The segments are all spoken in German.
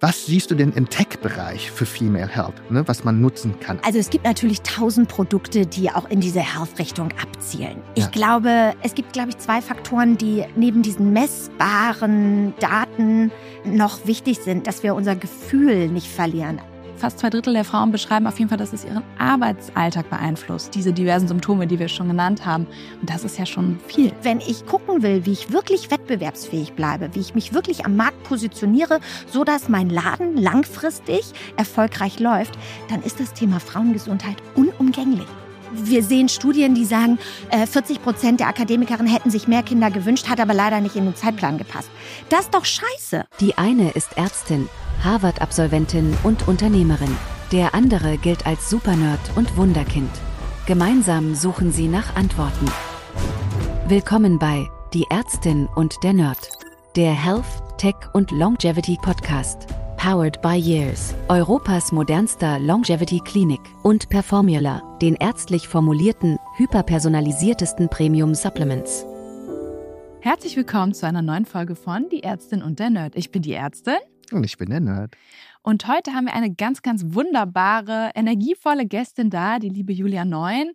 Was siehst du denn im Tech-Bereich für Female Health, ne, was man nutzen kann? Also es gibt natürlich 1000 Produkte, die auch in diese Health-Richtung abzielen. Ich glaube, es gibt, 2 Faktoren, die neben diesen messbaren Daten noch wichtig sind, dass wir unser Gefühl nicht verlieren. Fast 2/3 der Frauen beschreiben auf jeden Fall, dass es ihren Arbeitsalltag beeinflusst. Diese diversen Symptome, die wir schon genannt haben. Und das ist ja schon viel. Wenn ich gucken will, wie ich wirklich wettbewerbsfähig bleibe, wie ich mich wirklich am Markt positioniere, sodass mein Laden langfristig erfolgreich läuft, dann ist das Thema Frauengesundheit unumgänglich. Wir sehen Studien, die sagen, 40% der Akademikerinnen hätten sich mehr Kinder gewünscht, hat aber leider nicht in den Zeitplan gepasst. Das ist doch scheiße. Die eine ist Ärztin, Harvard-Absolventin und Unternehmerin. Der andere gilt als Supernerd und Wunderkind. Gemeinsam suchen sie nach Antworten. Willkommen bei Die Ärztin und der Nerd, der Health, Tech und Longevity Podcast. Powered by Years, Europas modernster Longevity-Klinik, und Performula, den ärztlich formulierten, hyperpersonalisiertesten Premium-Supplements. Herzlich willkommen zu einer neuen Folge von Die Ärztin und der Nerd. Ich bin die Ärztin. Und ich bin der Nerd. Und heute haben wir eine ganz, ganz wunderbare, energievolle Gästin da, die liebe Julia Neun,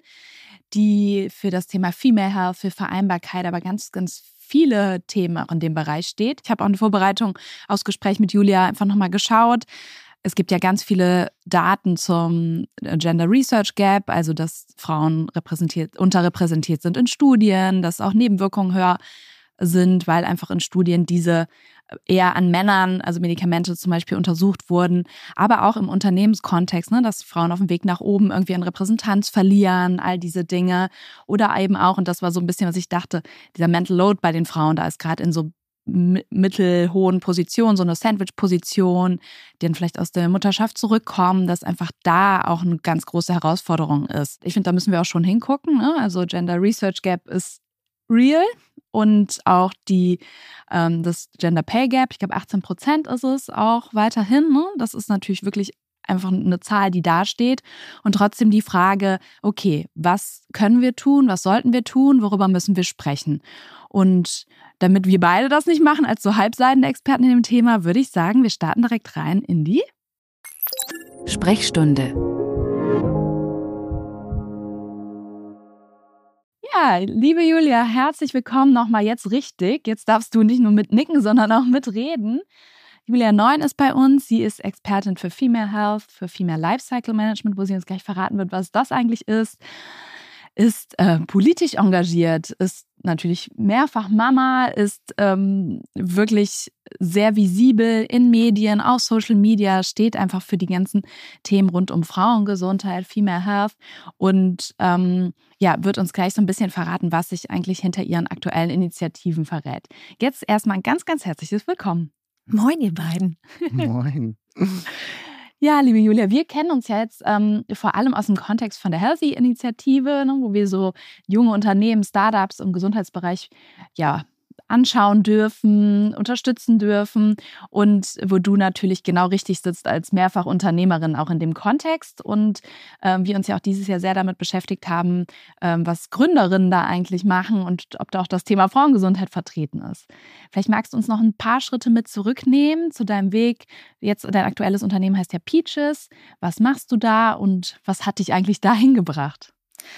die für das Thema Female Health, für Vereinbarkeit, aber ganz, ganz viele Themen auch in dem Bereich steht. Ich habe auch eine Vorbereitung aus Gespräch mit Julia einfach nochmal geschaut. Es gibt ja ganz viele Daten zum Gender Research Gap, also dass Frauen unterrepräsentiert sind in Studien, dass auch Nebenwirkungen höher sind, weil einfach in Studien diese eher an Männern, also Medikamente zum Beispiel, untersucht wurden, aber auch im Unternehmenskontext, ne, dass Frauen auf dem Weg nach oben irgendwie an Repräsentanz verlieren, all diese Dinge. Oder eben auch, und das war so ein bisschen, was ich dachte, dieser Mental Load bei den Frauen, da ist gerade in so mittelhohen Positionen, so eine Sandwich-Position, die dann vielleicht aus der Mutterschaft zurückkommen, dass einfach da auch eine ganz große Herausforderung ist. Ich finde, da müssen wir auch schon hingucken, ne? Also Gender Research Gap ist real. Und auch das Gender Pay Gap, ich glaube 18% ist es auch weiterhin. Ne? Das ist natürlich wirklich einfach eine Zahl, die da steht. Und trotzdem die Frage, okay, was können wir tun, was sollten wir tun, worüber müssen wir sprechen? Und damit wir beide das nicht machen, als so halbseidene Experten in dem Thema, würde ich sagen, wir starten direkt rein in die Sprechstunde. Ja, liebe Julia, herzlich willkommen nochmal jetzt richtig. Jetzt darfst du nicht nur mitnicken, sondern auch mitreden. Julia Neun ist bei uns. Sie ist Expertin für Female Health, für Female Lifecycle Management, wo sie uns gleich verraten wird, was das eigentlich ist politisch engagiert, ist natürlich mehrfach Mama, ist wirklich sehr visibel in Medien, auf Social Media, steht einfach für die ganzen Themen rund um Frauengesundheit, Female Health und wird uns gleich so ein bisschen verraten, was sich eigentlich hinter ihren aktuellen Initiativen verrät. Jetzt erstmal ein ganz, ganz herzliches Willkommen. Moin, ihr beiden. Moin. Ja, liebe Julia, wir kennen uns ja jetzt vor allem aus dem Kontext von der Healthy-Initiative, ne, wo wir so junge Unternehmen, Startups im Gesundheitsbereich anschauen dürfen, unterstützen dürfen und wo du natürlich genau richtig sitzt als Mehrfachunternehmerin auch in dem Kontext und wir uns ja auch dieses Jahr sehr damit beschäftigt haben, was Gründerinnen da eigentlich machen und ob da auch das Thema Frauengesundheit vertreten ist. Vielleicht magst du uns noch ein paar Schritte mit zurücknehmen zu deinem Weg. Jetzt dein aktuelles Unternehmen heißt ja Peaches. Was machst du da und was hat dich eigentlich dahin gebracht?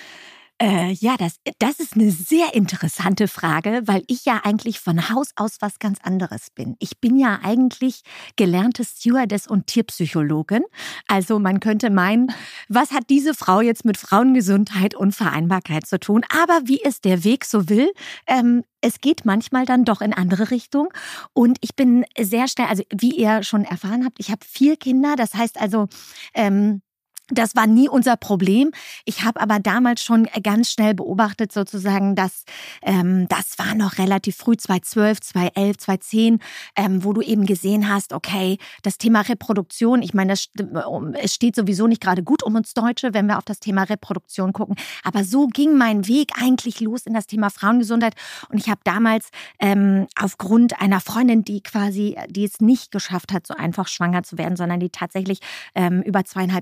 Das ist eine sehr interessante Frage, weil ich ja eigentlich von Haus aus was ganz anderes bin. Ich bin ja eigentlich gelernte Stewardess und Tierpsychologin. Also man könnte meinen, was hat diese Frau jetzt mit Frauengesundheit und Vereinbarkeit zu tun? Aber wie es der Weg so will, es geht manchmal dann doch in andere Richtungen. Und ich bin sehr schnell, also wie ihr schon erfahren habt, ich habe 4 Kinder. Das heißt also, das war nie unser Problem. Ich habe aber damals schon ganz schnell beobachtet sozusagen, dass das war noch relativ früh, 2012, 2011, 2010, wo du eben gesehen hast, okay, das Thema Reproduktion, ich meine, es steht sowieso nicht gerade gut um uns Deutsche, wenn wir auf das Thema Reproduktion gucken. Aber so ging mein Weg eigentlich los in das Thema Frauengesundheit. Und ich habe damals aufgrund einer Freundin, die es nicht geschafft hat, so einfach schwanger zu werden, sondern die tatsächlich über 2,5 Jahre gebraucht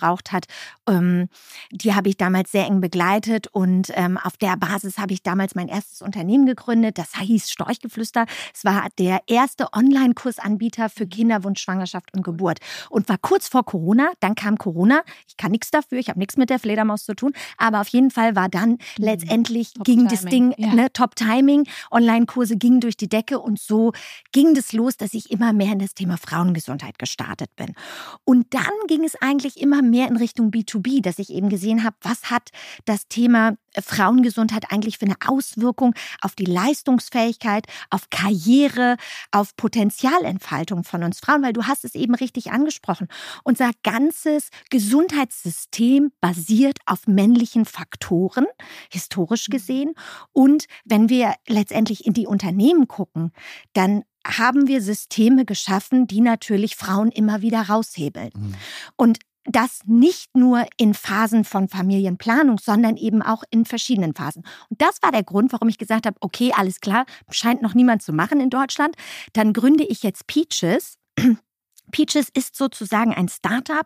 gebraucht hat, die habe ich damals sehr eng begleitet und auf der Basis habe ich damals mein erstes Unternehmen gegründet. Das hieß Storchgeflüster. Es war der erste Online-Kursanbieter für Kinderwunsch, Schwangerschaft und Geburt und war kurz vor Corona. Dann kam Corona. Ich kann nichts dafür, ich habe nichts mit der Fledermaus zu tun, aber auf jeden Fall war dann letztendlich ging das Ding, Top-Timing, Online-Kurse gingen durch die Decke und so ging das los, dass ich immer mehr in das Thema Frauengesundheit gestartet bin. Und dann ging es eigentlich immer mehr in Richtung B2B, dass ich eben gesehen habe, was hat das Thema Frauengesundheit eigentlich für eine Auswirkung auf die Leistungsfähigkeit, auf Karriere, auf Potenzialentfaltung von uns Frauen, weil du hast es eben richtig angesprochen. Unser ganzes Gesundheitssystem basiert auf männlichen Faktoren, historisch gesehen. Und wenn wir letztendlich in die Unternehmen gucken, dann haben wir Systeme geschaffen, die natürlich Frauen immer wieder raushebeln. Und das nicht nur in Phasen von Familienplanung, sondern eben auch in verschiedenen Phasen. Und das war der Grund, warum ich gesagt habe, okay, alles klar, scheint noch niemand zu machen in Deutschland. Dann gründe ich jetzt Peaches. Peaches ist sozusagen ein Startup,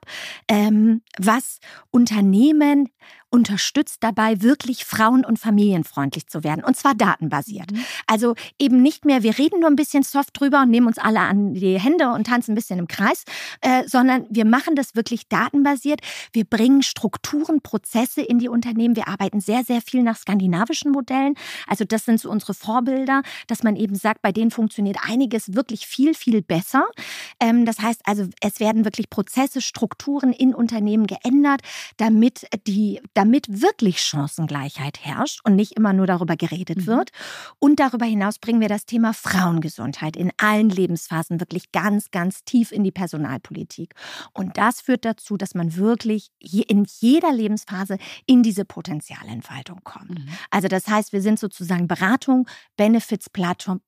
was Unternehmen unterstützt dabei, wirklich frauen- und familienfreundlich zu werden. Und zwar datenbasiert. Also eben nicht mehr, wir reden nur ein bisschen soft drüber und nehmen uns alle an die Hände und tanzen ein bisschen im Kreis, sondern wir machen das wirklich datenbasiert. Wir bringen Strukturen, Prozesse in die Unternehmen. Wir arbeiten sehr, sehr viel nach skandinavischen Modellen. Also das sind so unsere Vorbilder, dass man eben sagt, bei denen funktioniert einiges wirklich viel, viel besser. Das heißt also, es werden wirklich Prozesse, Strukturen in Unternehmen geändert, damit wirklich Chancengleichheit herrscht und nicht immer nur darüber geredet wird. Und darüber hinaus bringen wir das Thema Frauengesundheit in allen Lebensphasen wirklich ganz, ganz tief in die Personalpolitik. Und das führt dazu, dass man wirklich in jeder Lebensphase in diese Potenzialentfaltung kommt. Also das heißt, wir sind sozusagen Beratung, Benefits-Plattform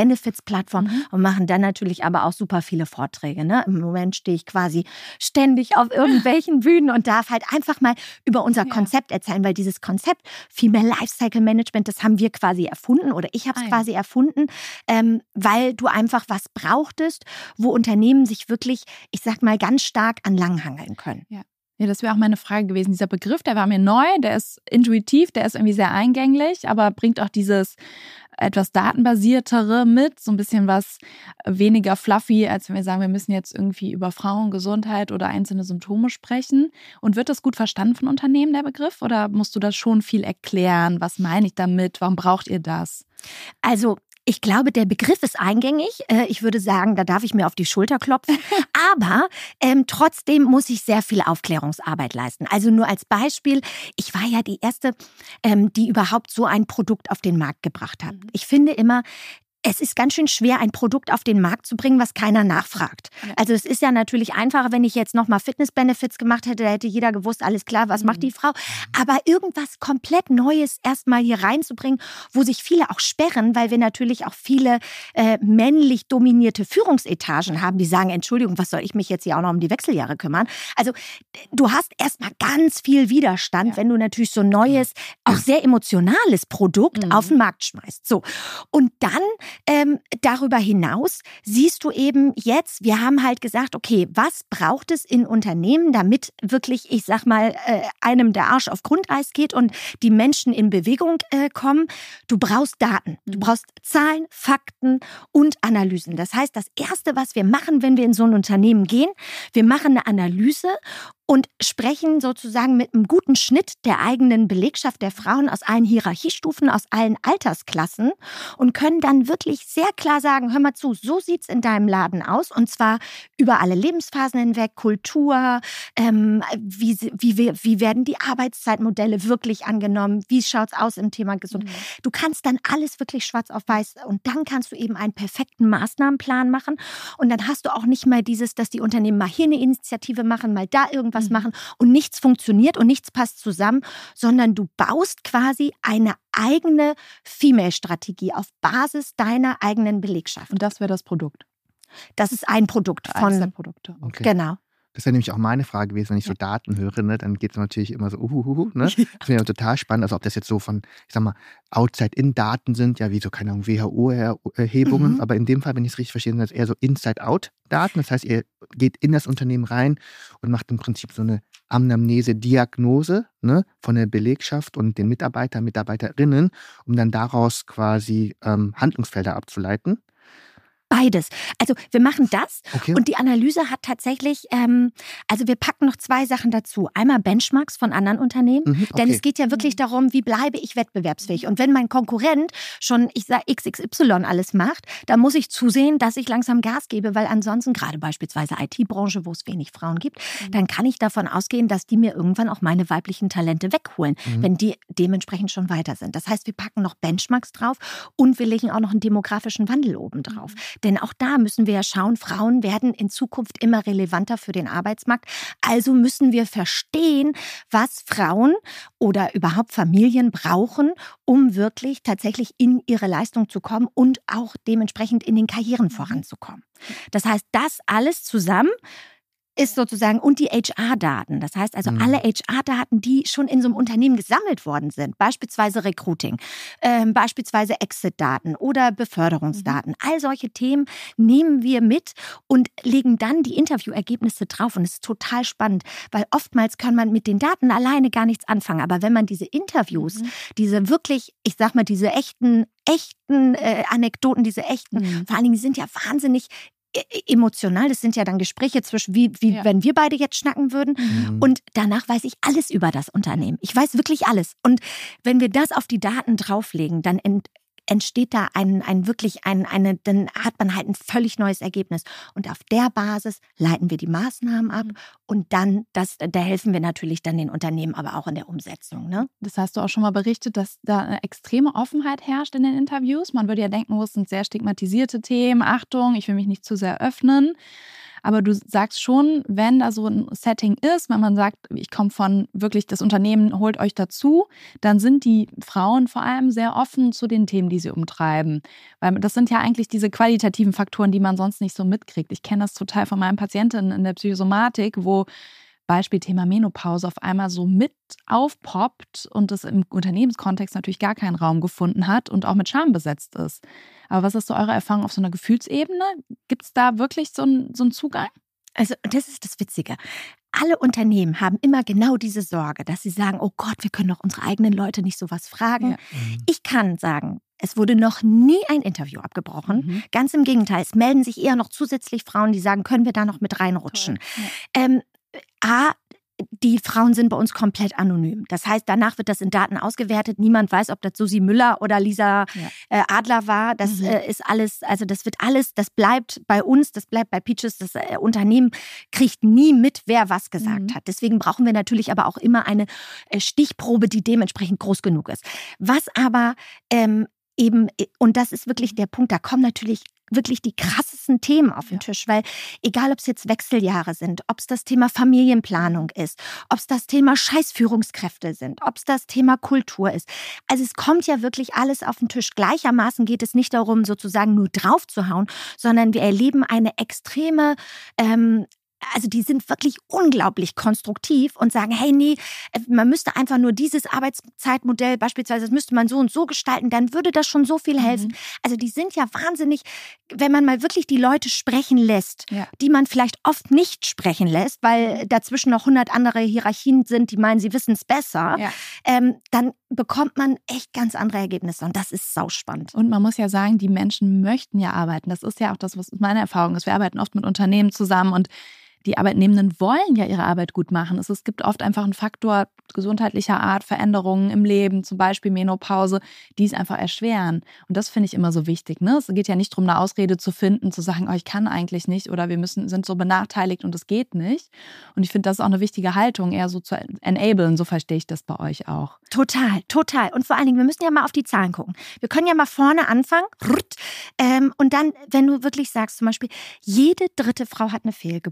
und machen dann natürlich aber auch super viele Vorträge. Ne? Im Moment stehe ich quasi ständig auf irgendwelchen Bühnen und darf halt einfach mal über unser Konzept erzählen, weil dieses Konzept Female Lifecycle Management, das haben wir quasi erfunden oder ich habe es quasi erfunden, weil du einfach was brauchtest, wo Unternehmen sich wirklich, ich sag mal, ganz stark an langhangeln können. Ja, das wäre auch meine Frage gewesen. Dieser Begriff, der war mir neu, der ist intuitiv, der ist irgendwie sehr eingänglich, aber bringt auch dieses etwas datenbasiertere mit, so ein bisschen was weniger fluffy, als wenn wir sagen, wir müssen jetzt irgendwie über Frauengesundheit oder einzelne Symptome sprechen. Und wird das gut verstanden von Unternehmen, der Begriff? Oder musst du das schon viel erklären? Was meine ich damit? Warum braucht ihr das? Also ich glaube, der Begriff ist eingängig. Ich würde sagen, da darf ich mir auf die Schulter klopfen. Aber trotzdem muss ich sehr viel Aufklärungsarbeit leisten. Also nur als Beispiel, ich war ja die Erste, die überhaupt so ein Produkt auf den Markt gebracht hat. Ich finde immer, es ist ganz schön schwer, ein Produkt auf den Markt zu bringen, was keiner nachfragt. Also es ist ja natürlich einfacher, wenn ich jetzt nochmal Fitness-Benefits gemacht hätte, da hätte jeder gewusst, alles klar, was macht die Frau. Aber irgendwas komplett Neues erstmal hier reinzubringen, wo sich viele auch sperren, weil wir natürlich auch viele männlich dominierte Führungsetagen haben, die sagen, Entschuldigung, was soll ich mich jetzt hier auch noch um die Wechseljahre kümmern? Also du hast erstmal ganz viel Widerstand, wenn du natürlich so ein neues, auch sehr emotionales Produkt auf den Markt schmeißt. So. Und dann darüber hinaus siehst du eben jetzt, wir haben halt gesagt, okay, was braucht es in Unternehmen, damit wirklich, ich sag mal, einem der Arsch auf Grundeis geht und die Menschen in Bewegung kommen? Du brauchst Daten, du brauchst Zahlen, Fakten und Analysen. Das heißt, das Erste, was wir machen, wenn wir in so ein Unternehmen gehen, wir machen eine Analyse und sprechen sozusagen mit einem guten Schnitt der eigenen Belegschaft der Frauen aus allen Hierarchiestufen, aus allen Altersklassen und können dann wirklich sehr klar sagen, hör mal zu, so sieht's in deinem Laden aus und zwar über alle Lebensphasen hinweg, Kultur, wie werden die Arbeitszeitmodelle wirklich angenommen, wie schaut's aus im Thema Gesundheit. Du kannst dann alles wirklich schwarz auf weiß und dann kannst du eben einen perfekten Maßnahmenplan machen und dann hast du auch nicht mehr dieses, dass die Unternehmen mal hier eine Initiative machen, mal da irgendwas machen und nichts funktioniert und nichts passt zusammen, sondern du baust quasi eine eigene Female-Strategie auf Basis deiner eigenen Belegschaft. Und das wäre das Produkt? Das ist ein Produkt von... der Produkte. Okay. Genau. Das wäre nämlich auch meine Frage gewesen, wenn ich so Daten höre, ne, dann geht es natürlich immer so, ne? Das finde ich auch total spannend, also ob das jetzt so von, ich sag mal, Outside-In-Daten sind, ja, wie so, keine Ahnung, WHO-Erhebungen, aber in dem Fall, wenn ich es richtig verstehe, sind das eher so Inside-Out-Daten, das heißt, ihr geht in das Unternehmen rein und macht im Prinzip so eine Anamnese-Diagnose, ne, von der Belegschaft und den Mitarbeiterinnen, um dann daraus quasi Handlungsfelder abzuleiten. Beides. Also wir machen das Okay. und die Analyse hat tatsächlich, also wir packen noch 2 Sachen dazu. Einmal Benchmarks von anderen Unternehmen, denn es geht ja wirklich darum, wie bleibe ich wettbewerbsfähig. Und wenn mein Konkurrent schon, ich sag XXY alles macht, dann muss ich zusehen, dass ich langsam Gas gebe, weil ansonsten, gerade beispielsweise IT-Branche, wo es wenig Frauen gibt, dann kann ich davon ausgehen, dass die mir irgendwann auch meine weiblichen Talente wegholen, wenn die dementsprechend schon weiter sind. Das heißt, wir packen noch Benchmarks drauf und wir legen auch noch einen demografischen Wandel oben drauf. Denn auch da müssen wir ja schauen, Frauen werden in Zukunft immer relevanter für den Arbeitsmarkt. Also müssen wir verstehen, was Frauen oder überhaupt Familien brauchen, um wirklich tatsächlich in ihre Leistung zu kommen und auch dementsprechend in den Karrieren voranzukommen. Das heißt, das alles zusammen ist sozusagen, und die HR-Daten. Das heißt also alle HR-Daten, die schon in so einem Unternehmen gesammelt worden sind, beispielsweise Recruiting, beispielsweise Exit-Daten oder Beförderungsdaten. All solche Themen nehmen wir mit und legen dann die Interviewergebnisse drauf. Und es ist total spannend, weil oftmals kann man mit den Daten alleine gar nichts anfangen. Aber wenn man diese Interviews, diese wirklich, ich sag mal, diese echten Anekdoten, diese echten, vor allen Dingen, die sind ja wahnsinnig emotional, das sind ja dann Gespräche zwischen, wie wenn wir beide jetzt schnacken würden. Und danach weiß ich alles über das Unternehmen. Ich weiß wirklich alles. Und wenn wir das auf die Daten drauflegen, dann entsteht da dann hat man halt ein völlig neues Ergebnis. Und auf der Basis leiten wir die Maßnahmen ab und dann, da helfen wir natürlich dann den Unternehmen, aber auch in der Umsetzung. Ne? Das hast du auch schon mal berichtet, dass da eine extreme Offenheit herrscht in den Interviews. Man würde ja denken, es sind sehr stigmatisierte Themen. Achtung, ich will mich nicht zu sehr öffnen. Aber du sagst schon, wenn da so ein Setting ist, wenn man sagt, ich komme von wirklich, das Unternehmen holt euch dazu, dann sind die Frauen vor allem sehr offen zu den Themen, die sie umtreiben. Weil das sind ja eigentlich diese qualitativen Faktoren, die man sonst nicht so mitkriegt. Ich kenne das total von meinen Patientinnen in der Psychosomatik, wo Beispiel Thema Menopause auf einmal so mit aufpoppt und das im Unternehmenskontext natürlich gar keinen Raum gefunden hat und auch mit Scham besetzt ist. Aber was ist so eure Erfahrung auf so einer Gefühlsebene? Gibt es da wirklich so einen Zugang? Also das ist das Witzige. Alle Unternehmen haben immer genau diese Sorge, dass sie sagen, oh Gott, wir können doch unsere eigenen Leute nicht sowas fragen. Ja. Ich kann sagen, es wurde noch nie ein Interview abgebrochen. Ganz im Gegenteil, es melden sich eher noch zusätzlich Frauen, die sagen, können wir da noch mit reinrutschen. Die Frauen sind bei uns komplett anonym. Das heißt, danach wird das in Daten ausgewertet. Niemand weiß, ob das Susi Müller oder Lisa Adler war. Das ist alles, also das bleibt bei uns, das bleibt bei Peaches. Das Unternehmen kriegt nie mit, wer was gesagt hat. Deswegen brauchen wir natürlich aber auch immer eine Stichprobe, die dementsprechend groß genug ist. Was aber eben, und das ist wirklich der Punkt, da kommen natürlich wirklich die krassesten Themen auf den Tisch, weil egal, ob es jetzt Wechseljahre sind, ob es das Thema Familienplanung ist, ob es das Thema Scheißführungskräfte sind, ob es das Thema Kultur ist. Also es kommt ja wirklich alles auf den Tisch. Gleichermaßen geht es nicht darum, sozusagen nur drauf zu hauen, sondern wir erleben eine extreme also die sind wirklich unglaublich konstruktiv und sagen, hey, nee, man müsste einfach nur dieses Arbeitszeitmodell beispielsweise, das müsste man so und so gestalten, dann würde das schon so viel helfen. Also die sind ja wahnsinnig, wenn man mal wirklich die Leute sprechen lässt, die man vielleicht oft nicht sprechen lässt, weil dazwischen noch 100 andere Hierarchien sind, die meinen, sie wissen es besser, dann bekommt man echt ganz andere Ergebnisse und das ist sauspannend. Und man muss ja sagen, die Menschen möchten ja arbeiten. Das ist ja auch das, was meine Erfahrung ist. Wir arbeiten oft mit Unternehmen zusammen und die Arbeitnehmenden wollen ja ihre Arbeit gut machen. Es gibt oft einfach einen Faktor gesundheitlicher Art, Veränderungen im Leben, zum Beispiel Menopause, die es einfach erschweren. Und das finde ich immer so wichtig. Ne? Es geht ja nicht darum, eine Ausrede zu finden, zu sagen, oh, ich kann eigentlich nicht oder wir sind so benachteiligt und es geht nicht. Und ich finde, das ist auch eine wichtige Haltung, eher so zu enablen. So verstehe ich das bei euch auch. Total, total. Und vor allen Dingen, wir müssen ja mal auf die Zahlen gucken. Wir können ja mal vorne anfangen. Und dann, wenn du wirklich sagst, zum Beispiel, jede dritte Frau hat eine Fehlgeburt.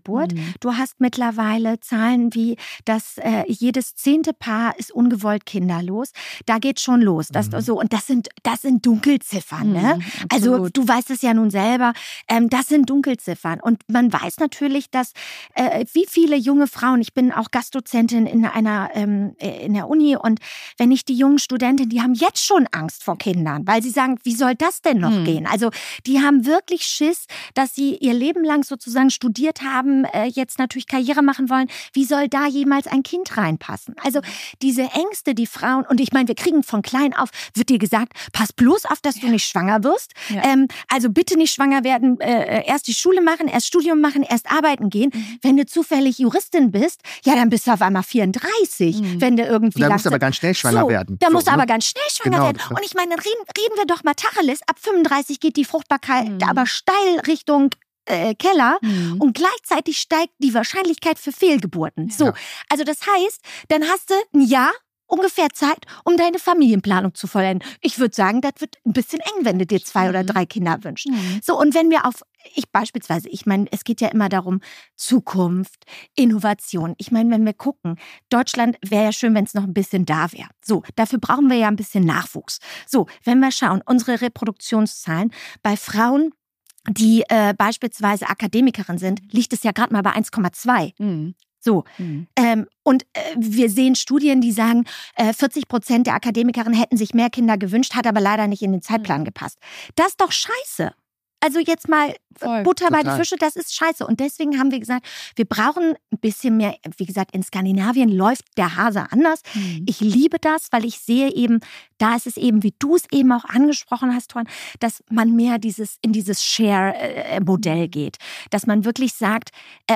Du hast mittlerweile Zahlen wie, dass jedes 10. Paar ist ungewollt kinderlos. Da geht schon los. Und das sind Dunkelziffern. Ne? Also du weißt es ja nun selber. Das sind Dunkelziffern. Und man weiß natürlich, dass wie viele junge Frauen, ich bin auch Gastdozentin in der Uni, und wenn ich die jungen Studentinnen, die haben jetzt schon Angst vor Kindern, weil sie sagen, wie soll das denn noch gehen? Also die haben wirklich Schiss, dass sie ihr Leben lang sozusagen studiert haben, jetzt natürlich Karriere machen wollen. Wie soll da jemals ein Kind reinpassen? Also diese Ängste, die Frauen, und ich meine, wir kriegen von klein auf, wird dir gesagt, pass bloß auf, dass du nicht schwanger wirst. Ja. Also bitte nicht schwanger werden, erst die Schule machen, erst Studium machen, erst arbeiten gehen. Wenn du zufällig Juristin bist, ja, dann bist du auf einmal 34, wenn du irgendwie... Da musst du aber ganz schnell schwanger werden. Da musst du aber ganz schnell schwanger werden. Und ich meine, dann reden wir doch mal Tacheles, ab 35 geht die Fruchtbarkeit aber steil Richtung Keller und gleichzeitig steigt die Wahrscheinlichkeit für Fehlgeburten. So, also das heißt, dann hast du ein Jahr ungefähr Zeit, um deine Familienplanung zu vollenden. Ich würde sagen, das wird ein bisschen eng, wenn du dir 2 oder 3 Kinder wünschst. So, und wenn wir ich meine, es geht ja immer darum, Zukunft, Innovation. Ich meine, wenn wir gucken, Deutschland wäre ja schön, wenn es noch ein bisschen da wäre. So, dafür brauchen wir ja ein bisschen Nachwuchs. So, wenn wir schauen, unsere Reproduktionszahlen bei Frauen, die beispielsweise Akademikerin sind, liegt es ja gerade mal bei 1,2. So. Und wir sehen Studien, die sagen, 40% der Akademikerinnen hätten sich mehr Kinder gewünscht, hat aber leider nicht in den Zeitplan gepasst. Das ist doch scheiße. Also jetzt mal Butter bei die Fische, das ist scheiße. Und deswegen haben wir gesagt, wir brauchen ein bisschen mehr, wie gesagt, in Skandinavien läuft der Hase anders. Ich liebe das, weil ich sehe eben, da ist es eben, wie du es eben auch angesprochen hast, Toran, dass man mehr in dieses Share-Modell geht. Dass man wirklich sagt,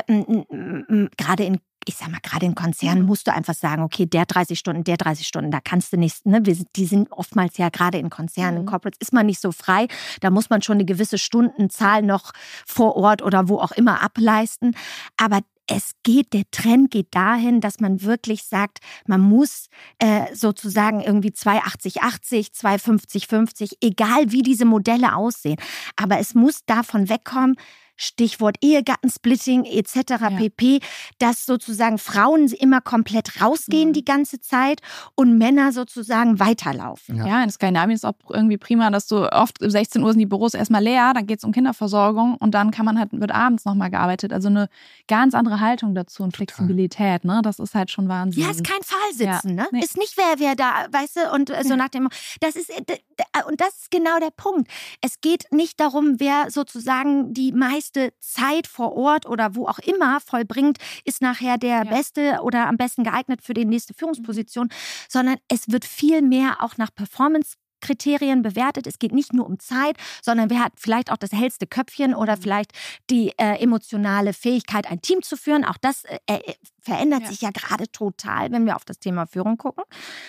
gerade in Konzernen musst du einfach sagen, okay, der 30 Stunden, da kannst du nicht, ne? Die sind oftmals ja gerade in Konzernen, in Corporates ist man nicht so frei, da muss man schon eine gewisse Stundenzahl noch vor Ort oder wo auch immer ableisten, aber der Trend geht dahin, dass man wirklich sagt, man muss sozusagen irgendwie 2,80,80, 2,50,50, egal wie diese Modelle aussehen, aber es muss davon wegkommen, Stichwort Ehegattensplitting etc. pp., dass sozusagen Frauen immer komplett rausgehen die ganze Zeit und Männer sozusagen weiterlaufen. Ja, in Skandinavien ist auch irgendwie prima, dass du oft um 16 Uhr sind die Büros erstmal leer, dann geht es um Kinderversorgung und dann wird abends nochmal gearbeitet. Also eine ganz andere Haltung dazu und Flexibilität, ne? Das ist halt schon Wahnsinn. Ja, ist kein Pfahlsitzen, ne? Nee. Ist nicht wer da, weißt du, und so nach dem, das ist genau der Punkt. Es geht nicht darum, wer sozusagen die meiste Zeit vor Ort oder wo auch immer vollbringt, ist nachher der Beste oder am besten geeignet für die nächste Führungsposition, sondern es wird viel mehr auch nach Performance-Kriterien bewertet. Es geht nicht nur um Zeit, sondern wer hat vielleicht auch das hellste Köpfchen oder vielleicht die emotionale Fähigkeit, ein Team zu führen. Auch das verändert sich ja gerade total, wenn wir auf das Thema Führung gucken.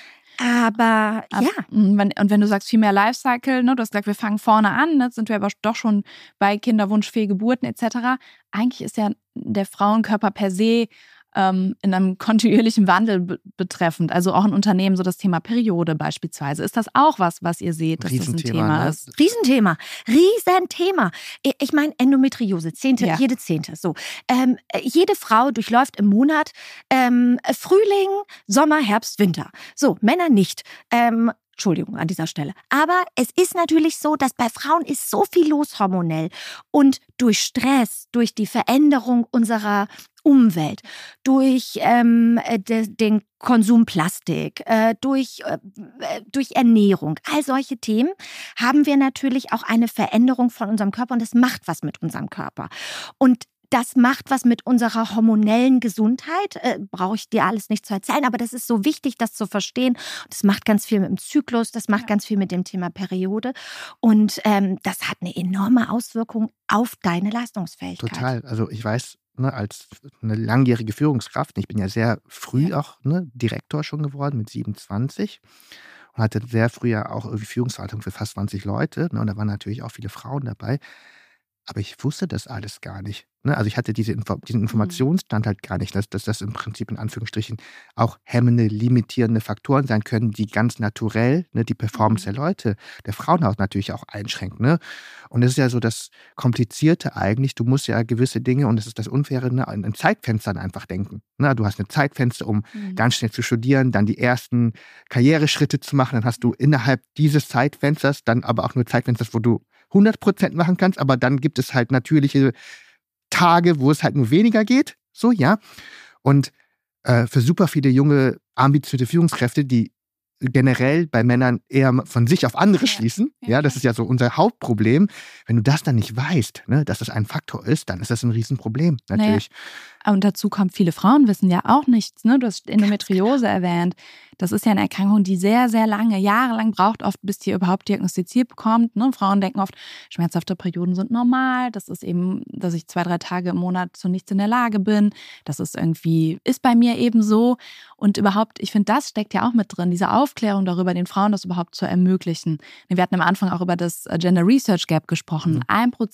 Aber ja. Und wenn du sagst, viel mehr Lifecycle, ne, du hast gesagt, wir fangen vorne an, ne, sind wir aber doch schon bei Kinderwunsch, Fehlgeburten etc. Eigentlich ist ja der Frauenkörper per se in einem kontinuierlichen Wandel betreffend. Also auch ein Unternehmen, so das Thema Periode beispielsweise. Ist das auch was ihr seht, dass das ein Thema ist? Riesenthema. Ich meine, Endometriose, jede 10. So. Jede Frau durchläuft im Monat Frühling, Sommer, Herbst, Winter. So, Männer nicht. Entschuldigung an dieser Stelle. Aber es ist natürlich so, dass bei Frauen ist so viel los hormonell. Und durch Stress, durch die Veränderung unserer Umwelt, durch den Konsum Plastik, durch Ernährung, all solche Themen, haben wir natürlich auch eine Veränderung von unserem Körper und das macht was mit unserem Körper. Und das macht was mit unserer hormonellen Gesundheit. Brauche ich dir alles nicht zu erzählen, aber das ist so wichtig, das zu verstehen. Das macht ganz viel mit dem Zyklus, das macht ganz viel mit dem Thema Periode. Und das hat eine enorme Auswirkung auf deine Leistungsfähigkeit. Total. Also ich weiß, als eine langjährige Führungskraft, ich bin ja sehr früh auch Direktor schon geworden mit 27 und hatte sehr früh ja auch irgendwie Führungsverantwortung für fast 20 Leute. Und da waren natürlich auch viele Frauen dabei. aber ich wusste das alles gar nicht. Ne? Also ich hatte diesen Informationsstand halt gar nicht, dass das im Prinzip in Anführungsstrichen auch hemmende, limitierende Faktoren sein können, die ganz naturell die Performance der Leute, der Frauen auch natürlich auch einschränken. Ne? Und das ist ja so das Komplizierte eigentlich. Du musst ja gewisse Dinge, und das ist das Unfaire, in Zeitfenstern einfach denken. Ne? Du hast ein Zeitfenster, um ganz schnell zu studieren, dann die ersten Karriereschritte zu machen. Dann hast du innerhalb dieses Zeitfensters dann aber auch nur Zeitfensters, wo du 100% machen kannst, aber dann gibt es halt natürliche Tage, wo es halt nur weniger geht. So, ja. Und für super viele junge, ambitionierte Führungskräfte, die generell bei Männern eher von sich auf andere schließen. Ja, das ist ja so unser Hauptproblem. Wenn du das dann nicht weißt, ne, dass das ein Faktor ist, dann ist das ein Riesenproblem, natürlich. Naja. Und dazu kommt, viele Frauen wissen ja auch nichts. Ne? Du hast Endometriose erwähnt. Das ist ja eine Erkrankung, die sehr, sehr lange, jahrelang braucht, oft bis die überhaupt diagnostiziert bekommt. Ne? Frauen denken oft, schmerzhafte Perioden sind normal. Das ist eben, dass ich 2-3 Tage im Monat zu nichts in der Lage bin. Das ist bei mir eben so. Und überhaupt, ich finde, das steckt ja auch mit drin, diese Aufklärung darüber, den Frauen das überhaupt zu ermöglichen. Wir hatten am Anfang auch über das Gender Research Gap gesprochen.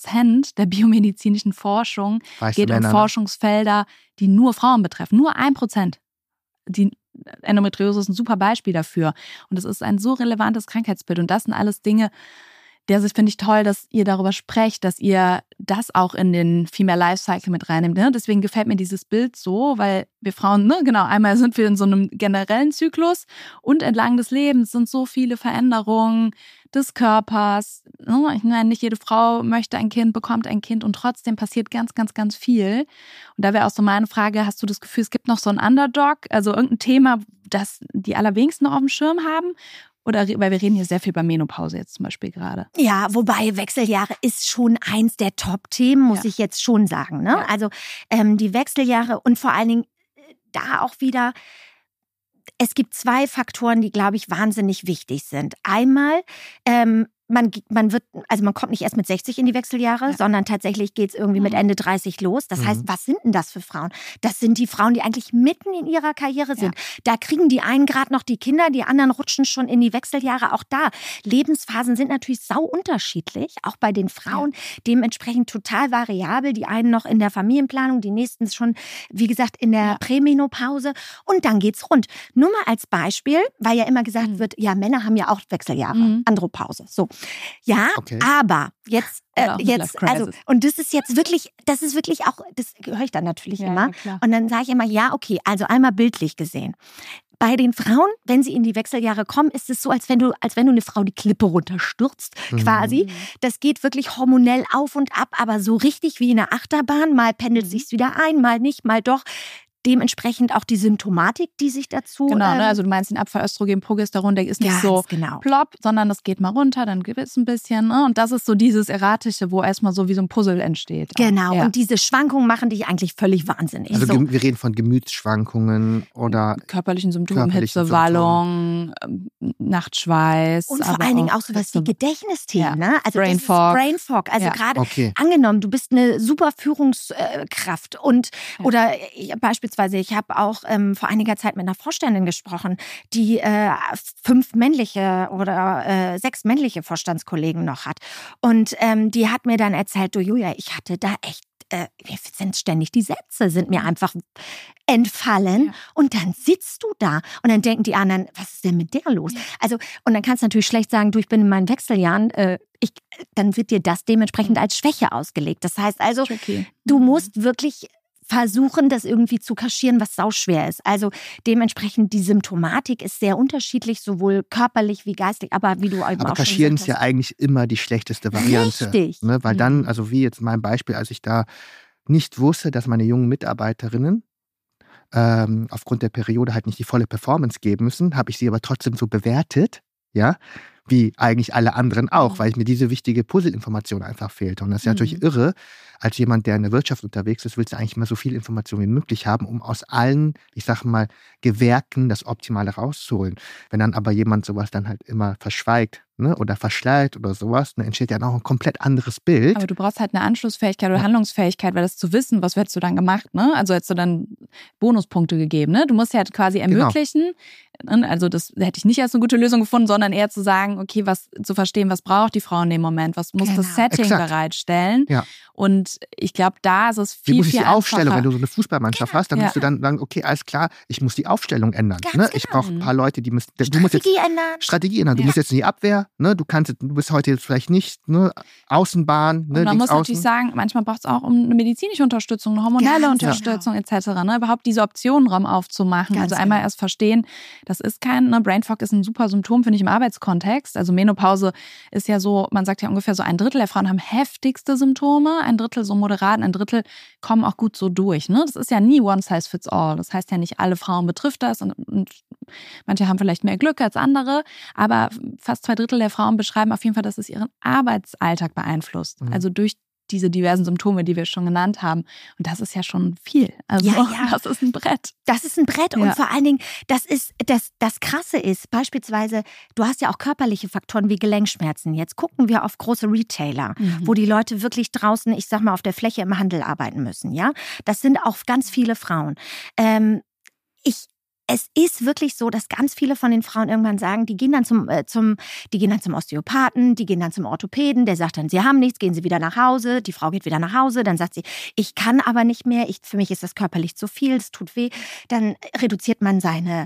1% der biomedizinischen Forschung geht in Forschungsfelder, die nur Frauen betreffen. Nur 1%. Die Endometriose ist ein super Beispiel dafür. Und es ist ein so relevantes Krankheitsbild. Und das sind alles Dinge, finde ich toll, dass ihr darüber sprecht, dass ihr das auch in den Female Life Cycle mit reinnimmt. Ne? Deswegen gefällt mir dieses Bild so, weil wir Frauen, einmal sind wir in so einem generellen Zyklus und entlang des Lebens sind so viele Veränderungen des Körpers. Ich meine, nicht jede Frau möchte ein Kind, bekommt ein Kind und trotzdem passiert ganz, ganz, ganz viel. Und da wäre auch so meine Frage, hast du das Gefühl, es gibt noch so einen Underdog, also irgendein Thema, das die allerwenigsten noch auf dem Schirm haben? Oder, weil wir reden hier sehr viel über Menopause jetzt zum Beispiel gerade. Ja, wobei Wechseljahre ist schon eins der Top-Themen, muss ich jetzt schon sagen. Ne? Ja. Also die Wechseljahre und vor allen Dingen da auch wieder, es gibt 2 Faktoren, die, glaube ich, wahnsinnig wichtig sind. Einmal, man kommt nicht erst mit 60 in die Wechseljahre, sondern tatsächlich geht es irgendwie mit Ende 30 los. Das heißt, was sind denn das für Frauen? Das sind die Frauen, die eigentlich mitten in ihrer Karriere sind. Ja. Da kriegen die einen gerade noch die Kinder, die anderen rutschen schon in die Wechseljahre. Auch da, Lebensphasen sind natürlich sau unterschiedlich, auch bei den Frauen. Ja. Dementsprechend total variabel. Die einen noch in der Familienplanung, die nächsten schon, wie gesagt, in der Prämenopause. Und dann geht's rund. Nur mal als Beispiel, weil ja immer gesagt wird, ja, Männer haben ja auch Wechseljahre, Andropause. So. Ja, aber jetzt also, und das ist wirklich auch, das höre ich dann natürlich immer. Ja, und dann sage ich immer, ja, okay, also einmal bildlich gesehen. Bei den Frauen, wenn sie in die Wechseljahre kommen, ist es so, als wenn du eine Frau die Klippe runterstürzt, quasi. Das geht wirklich hormonell auf und ab, aber so richtig wie in einer Achterbahn. Mal pendelt es sich wieder ein, mal nicht, mal doch. Dementsprechend auch die Symptomatik, die sich dazu... Genau, also du meinst den Abfall Östrogen, Progesteron, der ist nicht so plopp, sondern das geht mal runter, dann gibt es ein bisschen. Ne? Und das ist so dieses Erratische, wo erstmal so wie so ein Puzzle entsteht. Genau, und diese Schwankungen machen dich eigentlich völlig wahnsinnig. Also wir reden von Gemütsschwankungen oder... körperlichen Symptomen, Hitze, Wallung, Nachtschweiß. Und vor allen Dingen auch sowas wie Gedächtnisthemen. Ne? Also Brain Fog. Brain Fog. Also gerade angenommen, du bist eine super Führungskraft und oder beispielsweise, ich habe auch vor einiger Zeit mit einer Vorständin gesprochen, die 5 männliche oder 6 männliche Vorstandskollegen noch hat. Und die hat mir dann erzählt, du Julia, ich hatte da echt, sind ständig die Sätze, sind mir einfach entfallen. Ja. Und dann sitzt du da und dann denken die anderen, was ist denn mit der los? Ja. Also, und dann kannst du natürlich schlecht sagen, du, ich bin in meinen Wechseljahren, dann wird dir das dementsprechend als Schwäche ausgelegt. Das heißt also, du musst wirklich versuchen, das irgendwie zu kaschieren, was sauschwer ist. Also dementsprechend die Symptomatik ist sehr unterschiedlich, sowohl körperlich wie geistig, aber wie du eben auch schon gesagt hast. Aber kaschieren ist ja eigentlich immer die schlechteste Variante. Richtig. Ne? Weil dann, also wie jetzt mein Beispiel, als ich da nicht wusste, dass meine jungen Mitarbeiterinnen aufgrund der Periode halt nicht die volle Performance geben müssen, habe ich sie aber trotzdem so bewertet, ja, wie eigentlich alle anderen auch, weil mir diese wichtige Puzzle-Information einfach fehlte. Und das ist ja natürlich irre, als jemand, der in der Wirtschaft unterwegs ist, willst du eigentlich immer so viel Information wie möglich haben, um aus allen, ich sag mal, Gewerken das Optimale rauszuholen. Wenn dann aber jemand sowas dann halt immer verschweigt, ne, oder verschleiert oder sowas, dann entsteht ja noch ein komplett anderes Bild. Aber du brauchst halt eine Anschlussfähigkeit oder Handlungsfähigkeit, weil das zu wissen, was hättest du dann gemacht, ne? Also hättest du dann Bonuspunkte gegeben. Ne? Du musst ja quasi ermöglichen, also das hätte ich nicht als eine gute Lösung gefunden, sondern eher zu sagen, okay, was zu verstehen, was braucht die Frau in dem Moment, was muss das Setting bereitstellen. Ja. Und ich glaube, da ist es viel, viel einfacher. Die Aufstellung, wenn du so eine Fußballmannschaft hast, dann musst du dann sagen, okay, alles klar, ich muss die Aufstellung ändern. Ne? Ich brauche ein paar Leute, die müssen Strategie ändern. Du musst jetzt in die Abwehr, ne? Du bist heute jetzt vielleicht nicht, ne? Außenbahn, ne? Und man muss natürlich sagen, manchmal braucht es auch eine medizinische Unterstützung, eine hormonelle Unterstützung etc. Ne? Überhaupt diese Optionenraum aufzumachen. Also einmal erst verstehen, das ist kein, ne? Brain Fog ist ein super Symptom, finde ich, im Arbeitskontext. Also Menopause ist ja so, man sagt ja ungefähr so 1/3 der Frauen haben heftigste Symptome, 1/3 so moderat, 1/3 kommen auch gut so durch. Ne? Das ist ja nie one size fits all. Das heißt ja nicht, alle Frauen betrifft das und manche haben vielleicht mehr Glück als andere, aber fast 2/3 der Frauen beschreiben auf jeden Fall, dass es ihren Arbeitsalltag beeinflusst. Also durch diese diversen Symptome, die wir schon genannt haben. Und das ist ja schon viel. Also das ist ein Brett. Das ist ein Brett und vor allen Dingen, das Krasse ist, beispielsweise, du hast ja auch körperliche Faktoren wie Gelenkschmerzen. Jetzt gucken wir auf große Retailer, wo die Leute wirklich draußen, ich sag mal, auf der Fläche im Handel arbeiten müssen. Ja, das sind auch ganz viele Frauen. Es ist wirklich so, dass ganz viele von den Frauen irgendwann sagen, die gehen dann zum Osteopathen, die gehen dann zum Orthopäden, der sagt dann, sie haben nichts, gehen sie wieder nach Hause, die Frau geht wieder nach Hause, dann sagt sie, ich kann aber nicht mehr, für mich ist das körperlich zu viel, es tut weh, dann reduziert man seine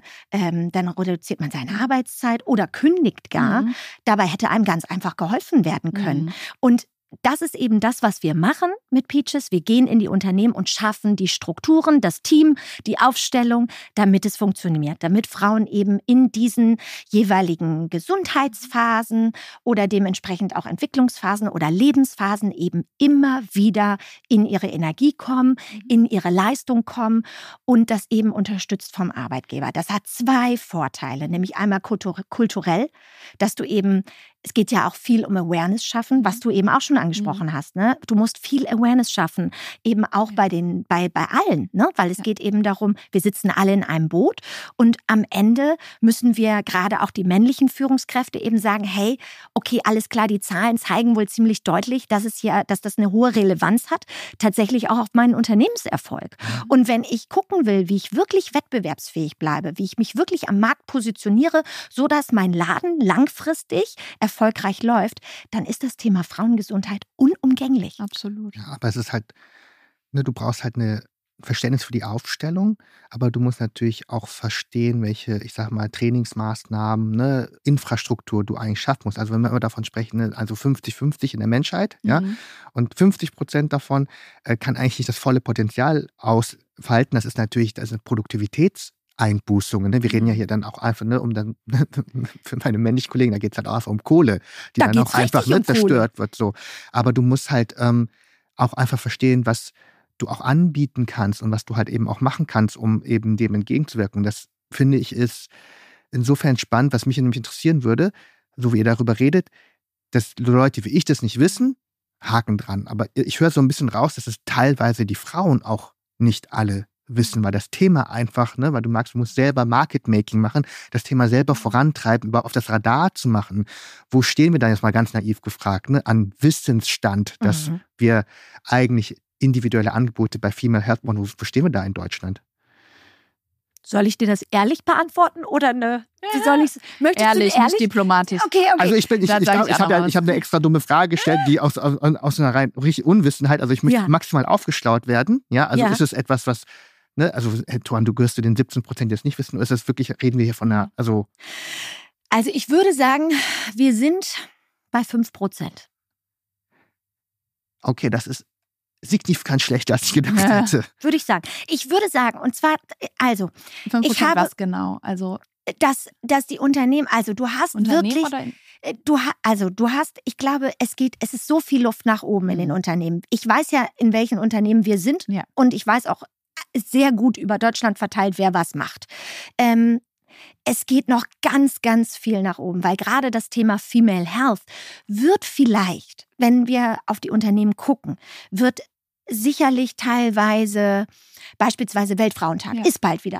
Arbeitszeit oder kündigt gar. Dabei hätte einem ganz einfach geholfen werden können. Und das ist eben das, was wir machen mit Peaches. Wir gehen in die Unternehmen und schaffen die Strukturen, das Team, die Aufstellung, damit es funktioniert. Damit Frauen eben in diesen jeweiligen Gesundheitsphasen oder dementsprechend auch Entwicklungsphasen oder Lebensphasen eben immer wieder in ihre Energie kommen, in ihre Leistung kommen und das eben unterstützt vom Arbeitgeber. Das hat 2 Vorteile, nämlich einmal kulturell, dass du eben, es geht ja auch viel um Awareness schaffen, was du eben auch schon angesprochen hast. Ne? Du musst viel Awareness schaffen, eben auch bei allen, ne? Weil es geht eben darum, wir sitzen alle in einem Boot und am Ende müssen wir gerade auch die männlichen Führungskräfte eben sagen, hey, okay, alles klar, die Zahlen zeigen wohl ziemlich deutlich, dass das eine hohe Relevanz hat, tatsächlich auch auf meinen Unternehmenserfolg. Und wenn ich gucken will, wie ich wirklich wettbewerbsfähig bleibe, wie ich mich wirklich am Markt positioniere, sodass mein Laden langfristig erfolgreich läuft, dann ist das Thema Frauengesundheit unumgänglich. Absolut. Ja, aber es ist halt, ne, du brauchst halt eine Verständnis für die Aufstellung, aber du musst natürlich auch verstehen, welche, ich sag mal, Trainingsmaßnahmen, ne, Infrastruktur du eigentlich schaffen musst. Also wenn wir immer davon sprechen, ne, also 50-50 in der Menschheit, ja, und 50% davon kann eigentlich nicht das volle Potenzial ausfalten. Das ist natürlich, das sind Produktivitätseinbußungen. Ne? Wir reden ja hier dann auch einfach, ne, für meine männlichen Kollegen, da geht es halt auch einfach um Kohle, die dann auch einfach zerstört wird. So. Aber du musst halt auch einfach verstehen, was du auch anbieten kannst und was du halt eben auch machen kannst, um eben dem entgegenzuwirken. Das, finde ich, ist insofern spannend, was mich nämlich interessieren würde, so wie ihr darüber redet, dass Leute wie ich das nicht wissen, Haken dran. Aber ich höre so ein bisschen raus, dass es teilweise die Frauen auch nicht alle wissen, weil das Thema einfach, ne, weil du musst selber Market-Making machen, das Thema selber vorantreiben, überhaupt auf das Radar zu machen. Wo stehen wir da jetzt mal ganz naiv gefragt, ne, an Wissensstand, dass wir eigentlich individuelle Angebote bei Female Health machen? Wo stehen wir da in Deutschland? Soll ich dir das ehrlich beantworten oder ne? Wie soll ich ehrlich, nicht diplomatisch. Okay. Also ich habe eine extra dumme Frage gestellt, die aus einer rein richtig Unwissenheit, also ich möchte maximal aufgeschlaut werden. Ja, also ist es etwas, was, ne, also Tuan, du gehörst zu den 17%, die es nicht wissen, oder ist das wirklich, reden wir hier von einer, also ich würde sagen, wir sind bei 5%. Okay, das ist signifikant schlechter, als ich gedacht hätte. Würde ich sagen. Ich würde sagen, und zwar, also, 5% ich habe, was genau? Also, dass die Unternehmen, also du hast wirklich, du hast, ich glaube, es ist so viel Luft nach oben in den Unternehmen. Ich weiß ja, in welchen Unternehmen wir sind und ich weiß auch sehr gut über Deutschland verteilt, wer was macht. Es geht noch ganz, ganz viel nach oben, weil gerade das Thema Female Health wird vielleicht, wenn wir auf die Unternehmen gucken, wird sicherlich teilweise, beispielsweise Weltfrauentag ist bald wieder.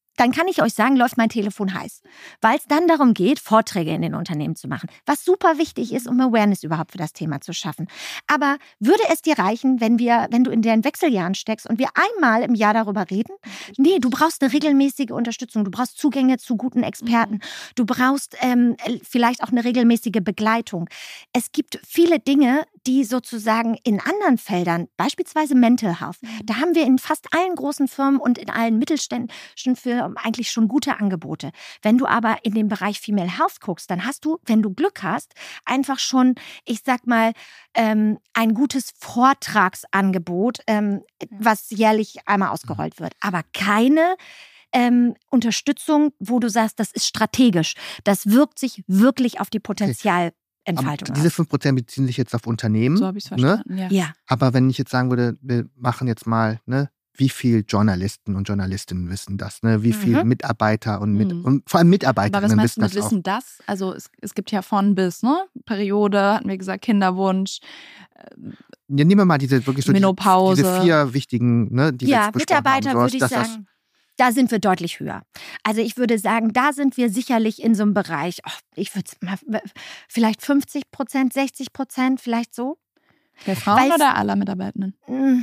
dann kann ich euch sagen, läuft mein Telefon heiß. Weil es dann darum geht, Vorträge in den Unternehmen zu machen. Was super wichtig ist, um Awareness überhaupt für das Thema zu schaffen. Aber würde es dir reichen, wenn du in den Wechseljahren steckst und wir einmal im Jahr darüber reden? Nee, du brauchst eine regelmäßige Unterstützung. Du brauchst Zugänge zu guten Experten. Du brauchst vielleicht auch eine regelmäßige Begleitung. Es gibt viele Dinge, die sozusagen in anderen Feldern, beispielsweise Mental Health, da haben wir in fast allen großen Firmen und in allen mittelständischen Firmen eigentlich schon gute Angebote. Wenn du aber in den Bereich Female Health guckst, dann hast du, wenn du Glück hast, einfach schon, ich sag mal, ein gutes Vortragsangebot, was jährlich einmal ausgerollt wird. Aber keine Unterstützung, wo du sagst, das ist strategisch. Das wirkt sich wirklich auf die Potenzialentfaltung aus. Diese 5% beziehen sich jetzt auf Unternehmen. So habe ich es verstanden, ne? Ja. Aber wenn ich jetzt sagen würde, wir machen jetzt mal, ne, wie viele Journalisten und Journalistinnen wissen das, ne? Wie viele Mitarbeiter und vor allem Mitarbeiterinnen wissen das auch. Aber was meinst du mit wissen das? Also es gibt ja von bis, ne? Periode, hatten wir gesagt, Kinderwunsch. Ja, nehmen wir mal diese wirklich so Menopause. diese 4 wichtigen, ne, die wir jetzt besprochen Mitarbeiter haben. würde ich sagen, da sind wir deutlich höher. Also ich würde sagen, da sind wir sicherlich in so einem Bereich, ich würde mal vielleicht 50%, 60%, vielleicht so. Der Frauen oder aller Mitarbeitenden?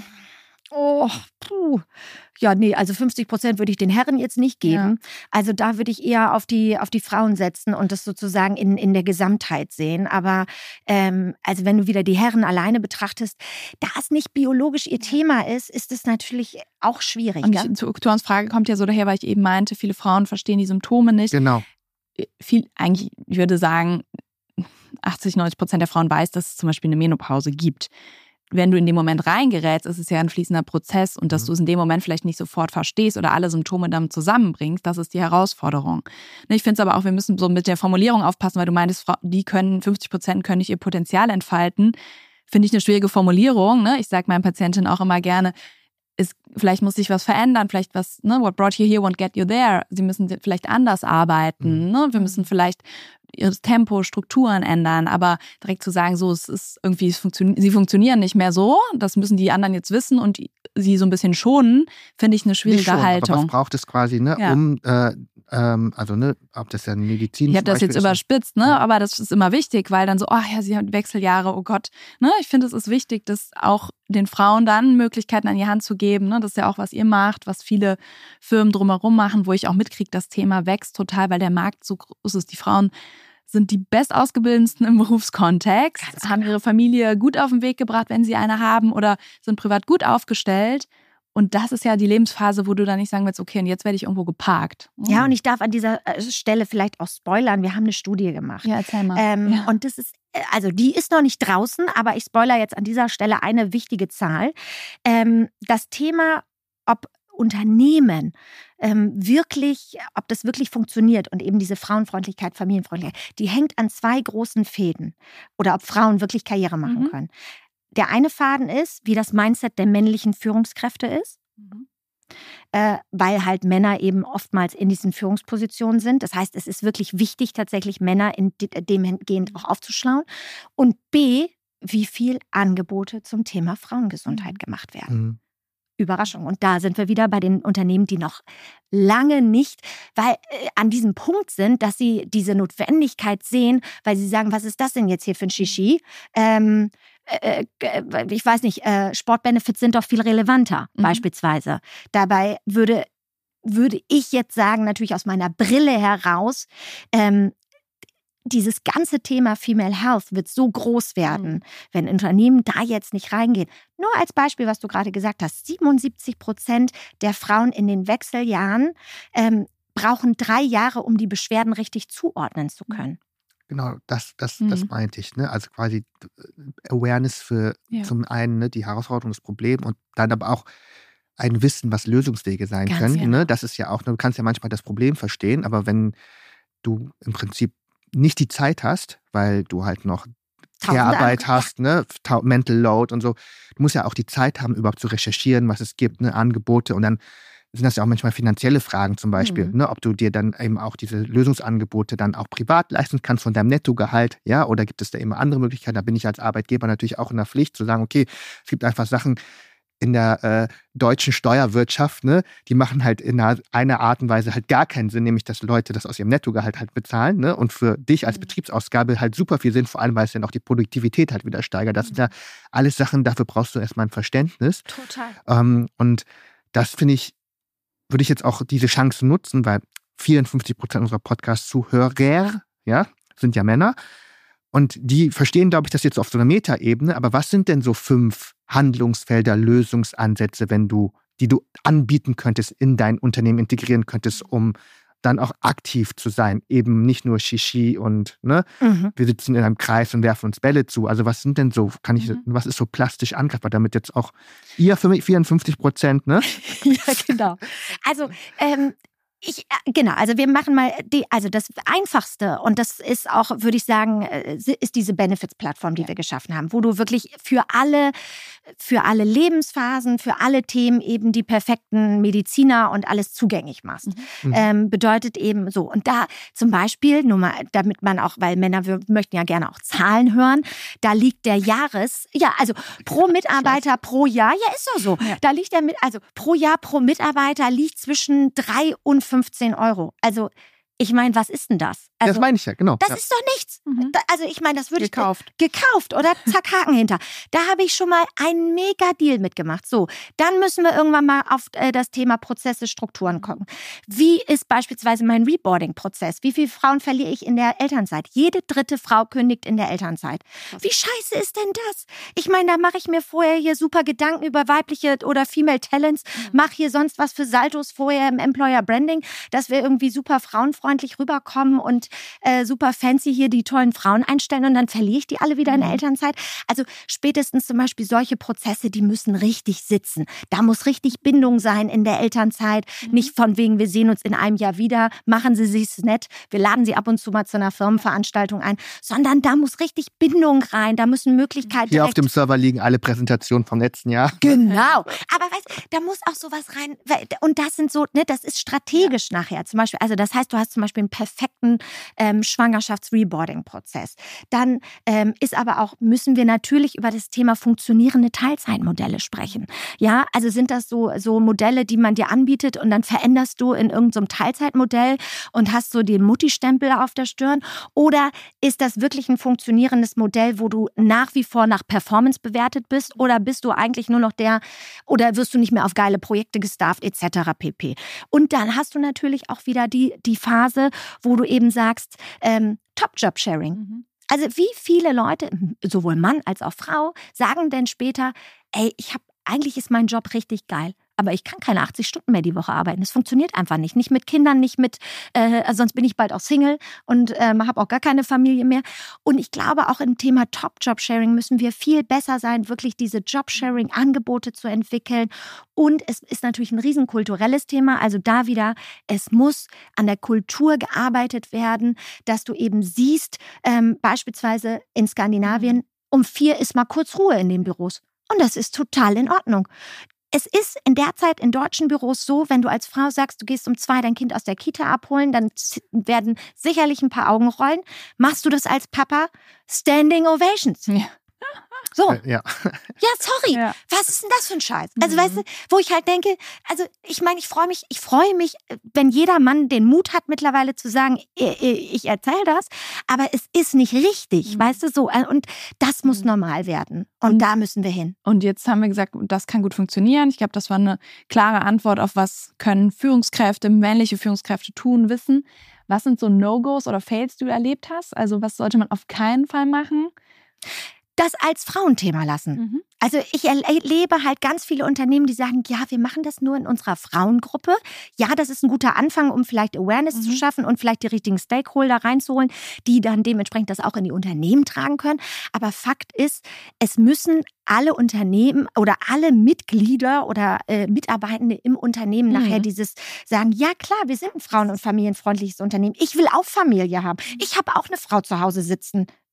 Ja, nee, also 50% würde ich den Herren jetzt nicht geben. Ja. Also da würde ich eher auf die Frauen setzen und das sozusagen in der Gesamtheit sehen. Aber also wenn du wieder die Herren alleine betrachtest, da es nicht biologisch ihr Thema ist es natürlich auch schwierig. Und zu Oktorns Frage kommt ja so daher, weil ich eben meinte, viele Frauen verstehen die Symptome nicht. Genau. Eigentlich, ich würde sagen, 80-90% der Frauen weiß, dass es zum Beispiel eine Menopause gibt. Wenn du in den Moment reingerätst, ist es ja ein fließender Prozess und dass du es in dem Moment vielleicht nicht sofort verstehst oder alle Symptome dann zusammenbringst, das ist die Herausforderung. Ich finde es aber auch, wir müssen so mit der Formulierung aufpassen, weil du meintest, 50% können nicht ihr Potenzial entfalten. Finde ich eine schwierige Formulierung. Ne? Ich sage meinen Patientinnen auch immer gerne, vielleicht muss sich was verändern, vielleicht was, ne, what brought you here won't get you there. Sie müssen vielleicht anders arbeiten. Ne? Wir müssen vielleicht ihr Tempo, Strukturen ändern, aber direkt zu sagen, so, es ist irgendwie, sie funktionieren nicht mehr so, das müssen die anderen jetzt wissen und sie so ein bisschen schonen, finde ich eine schwierige Haltung. Aber was braucht es quasi, ne, ja. Also, ne, ob das ja Medizin ist. Ich habe das jetzt überspitzt, ne, aber das ist immer wichtig, weil dann so, sie haben Wechseljahre, oh Gott. Ne, ich finde, es ist wichtig, dass auch den Frauen dann Möglichkeiten an die Hand zu geben. Ne, das ist ja auch, was ihr macht, was viele Firmen drumherum machen, wo ich auch mitkriege, das Thema wächst total, weil der Markt so groß ist. Die Frauen sind die bestausgebildetsten im Berufskontext, haben ihre Familie gut auf den Weg gebracht, wenn sie eine haben, oder sind privat gut aufgestellt. Und das ist ja die Lebensphase, wo du dann nicht sagen willst, okay, und jetzt werde ich irgendwo geparkt. Ja, und ich darf an dieser Stelle vielleicht auch spoilern. Wir haben eine Studie gemacht. Ja, erzähl mal. Und das ist, also die ist noch nicht draußen, aber ich spoilere jetzt an dieser Stelle eine wichtige Zahl. Das Thema, ob Unternehmen ob das wirklich funktioniert und eben diese Frauenfreundlichkeit, Familienfreundlichkeit, die hängt an 2 großen Fäden. Oder ob Frauen wirklich Karriere machen können. Der eine Faden ist, wie das Mindset der männlichen Führungskräfte ist, weil halt Männer eben oftmals in diesen Führungspositionen sind. Das heißt, es ist wirklich wichtig, tatsächlich Männer in demgehend auch aufzuschlauen. Und B, wie viel Angebote zum Thema Frauengesundheit gemacht werden. Überraschung. Und da sind wir wieder bei den Unternehmen, die noch lange nicht an diesem Punkt sind, dass sie diese Notwendigkeit sehen, weil sie sagen, was ist das denn jetzt hier für ein Shishi? Ich weiß nicht, Sportbenefits sind doch viel relevanter, beispielsweise. Dabei würde ich jetzt sagen, natürlich aus meiner Brille heraus, dieses ganze Thema Female Health wird so groß werden, wenn Unternehmen da jetzt nicht reingehen. Nur als Beispiel, was du gerade gesagt hast, 77% der Frauen in den Wechseljahren brauchen 3 Jahre, um die Beschwerden richtig zuordnen zu können. Genau, das meinte ich. Ne? Also quasi Awareness für zum einen, ne, die Herausforderung, das Problem und dann aber auch ein Wissen, was Lösungswege sein Ganz können. genau. Ne? Das ist ja auch, du kannst ja manchmal das Problem verstehen, aber wenn du im Prinzip nicht die Zeit hast, weil du halt noch Care-Arbeit hast, ne, Mental Load und so. Du musst ja auch die Zeit haben, überhaupt zu recherchieren, was es gibt, ne, Angebote, und dann sind das ja auch manchmal finanzielle Fragen zum Beispiel, ne, ob du dir dann eben auch diese Lösungsangebote dann auch privat leisten kannst von deinem Nettogehalt, ja, oder gibt es da immer andere Möglichkeiten? Da bin ich als Arbeitgeber natürlich auch in der Pflicht zu sagen, okay, es gibt einfach Sachen, in der deutschen Steuerwirtschaft, ne, die machen halt in einer Art und Weise halt gar keinen Sinn, nämlich dass Leute das aus ihrem Nettogehalt halt bezahlen, ne, und für dich als Betriebsausgabe halt super viel Sinn, vor allem weil es dann auch die Produktivität halt wieder steigert. Das sind ja alles Sachen, dafür brauchst du erstmal ein Verständnis. Total. Und das finde ich, würde ich jetzt auch diese Chance nutzen, weil 54% unserer Podcast-Zuhörer, ja, sind ja Männer. Und die verstehen, glaube ich, das jetzt auf so einer Metaebene. Aber was sind denn so 5 Handlungsfelder, Lösungsansätze, die du anbieten könntest, in dein Unternehmen integrieren könntest, um dann auch aktiv zu sein? Eben nicht nur Shishi und, ne, wir sitzen in einem Kreis und werfen uns Bälle zu. Also was sind denn so, was ist so plastisch angreifbar, damit jetzt auch ihr 54%, ne? Ja, genau. Also, also wir machen mal also das Einfachste und das ist auch, würde ich sagen, ist diese Benefits-Plattform, die wir geschaffen haben, wo du wirklich für alle Lebensphasen, für alle Themen eben die perfekten Mediziner und alles zugänglich machst. Bedeutet eben so. Und da zum Beispiel, nur mal, damit man auch, weil Männer, wir möchten ja gerne auch Zahlen hören, da liegt der also pro Mitarbeiter pro Jahr, ja, ist doch so. Ja. Da liegt also pro Jahr pro Mitarbeiter liegt zwischen 3 und 15 Euro. Also, ich meine, was ist denn das? Also, das meine ich ja, genau. Das ist doch nichts. Also, ich meine, das würde ich... Gekauft, oder? Zack, Haken hinter. Da habe ich schon mal einen Mega-Deal mitgemacht. So, dann müssen wir irgendwann mal auf das Thema Prozesse, Strukturen gucken. Wie ist beispielsweise mein Reboarding-Prozess? Wie viele Frauen verliere ich in der Elternzeit? Jede 3. Frau kündigt in der Elternzeit. Wie scheiße ist denn das? Ich meine, da mache ich mir vorher hier super Gedanken über weibliche oder Female Talents, mache hier sonst was für Saltos vorher im Employer Branding, dass wir irgendwie super frauenfreundlich rüberkommen und super fancy hier die tollen Frauen einstellen und dann verliere ich die alle wieder in der Elternzeit. Also spätestens zum Beispiel solche Prozesse, die müssen richtig sitzen. Da muss richtig Bindung sein in der Elternzeit. Nicht von wegen, wir sehen uns in einem Jahr wieder, machen Sie sich's nett, wir laden Sie ab und zu mal zu einer Firmenveranstaltung ein, sondern da muss richtig Bindung rein, da müssen Möglichkeiten... Hier auf dem Server liegen alle Präsentationen vom letzten Jahr. Genau. Aber weißt, da muss auch sowas rein und das sind so, ne, das ist strategisch nachher zum Beispiel. Also das heißt, du hast zum Beispiel einen perfekten Schwangerschafts-Reboarding-Prozess. Dann müssen wir natürlich über das Thema funktionierende Teilzeitmodelle sprechen. Ja, also sind das so Modelle, die man dir anbietet und dann veränderst du in irgendeinem Teilzeitmodell und hast so den Mutti-Stempel auf der Stirn? Oder ist das wirklich ein funktionierendes Modell, wo du nach wie vor nach Performance bewertet bist? Oder bist du eigentlich nur noch oder wirst du nicht mehr auf geile Projekte gestafft etc. pp. Und dann hast du natürlich auch wieder die Phase, wo du eben sagst, Top-Job-Sharing. Also wie viele Leute, sowohl Mann als auch Frau, sagen denn später, ey, eigentlich ist mein Job richtig geil, aber ich kann keine 80 Stunden mehr die Woche arbeiten. Das funktioniert einfach nicht. Nicht mit Kindern, nicht mit, sonst bin ich bald auch Single und habe auch gar keine Familie mehr. Und ich glaube, auch im Thema Top-Job-Sharing müssen wir viel besser sein, wirklich diese Job-Sharing-Angebote zu entwickeln. Und es ist natürlich ein riesen kulturelles Thema. Also da wieder, es muss an der Kultur gearbeitet werden, dass du eben siehst, beispielsweise in Skandinavien, um 4 ist mal kurz Ruhe in den Büros. Und das ist total in Ordnung. Es ist in der Zeit in deutschen Büros so, wenn du als Frau sagst, du gehst um 2 dein Kind aus der Kita abholen, dann werden sicherlich ein paar Augen rollen. Machst du das als Papa? Standing Ovations. Ja. So. Ja, sorry. Ja. Was ist denn das für ein Scheiß? Also, weißt du, wo ich halt denke, also, ich meine, ich freue mich, wenn jeder Mann den Mut hat, mittlerweile zu sagen, ich erzähle das, aber es ist nicht richtig, weißt du, so. Und das muss normal werden. Und da müssen wir hin. Und jetzt haben wir gesagt, das kann gut funktionieren. Ich glaube, das war eine klare Antwort auf, was können Führungskräfte, männliche Führungskräfte tun, wissen. Was sind so No-Gos oder Fails, die du erlebt hast? Also, was sollte man auf keinen Fall machen? Das als Frauenthema lassen. Also ich erlebe halt ganz viele Unternehmen, die sagen, ja, wir machen das nur in unserer Frauengruppe. Ja, das ist ein guter Anfang, um vielleicht Awareness zu schaffen und vielleicht die richtigen Stakeholder reinzuholen, die dann dementsprechend das auch in die Unternehmen tragen können. Aber Fakt ist, es müssen alle Unternehmen oder alle Mitglieder oder Mitarbeitende im Unternehmen nachher dieses sagen, ja klar, wir sind ein frauen- und familienfreundliches Unternehmen. Ich will auch Familie haben. Ich habe auch eine Frau zu Hause sitzen.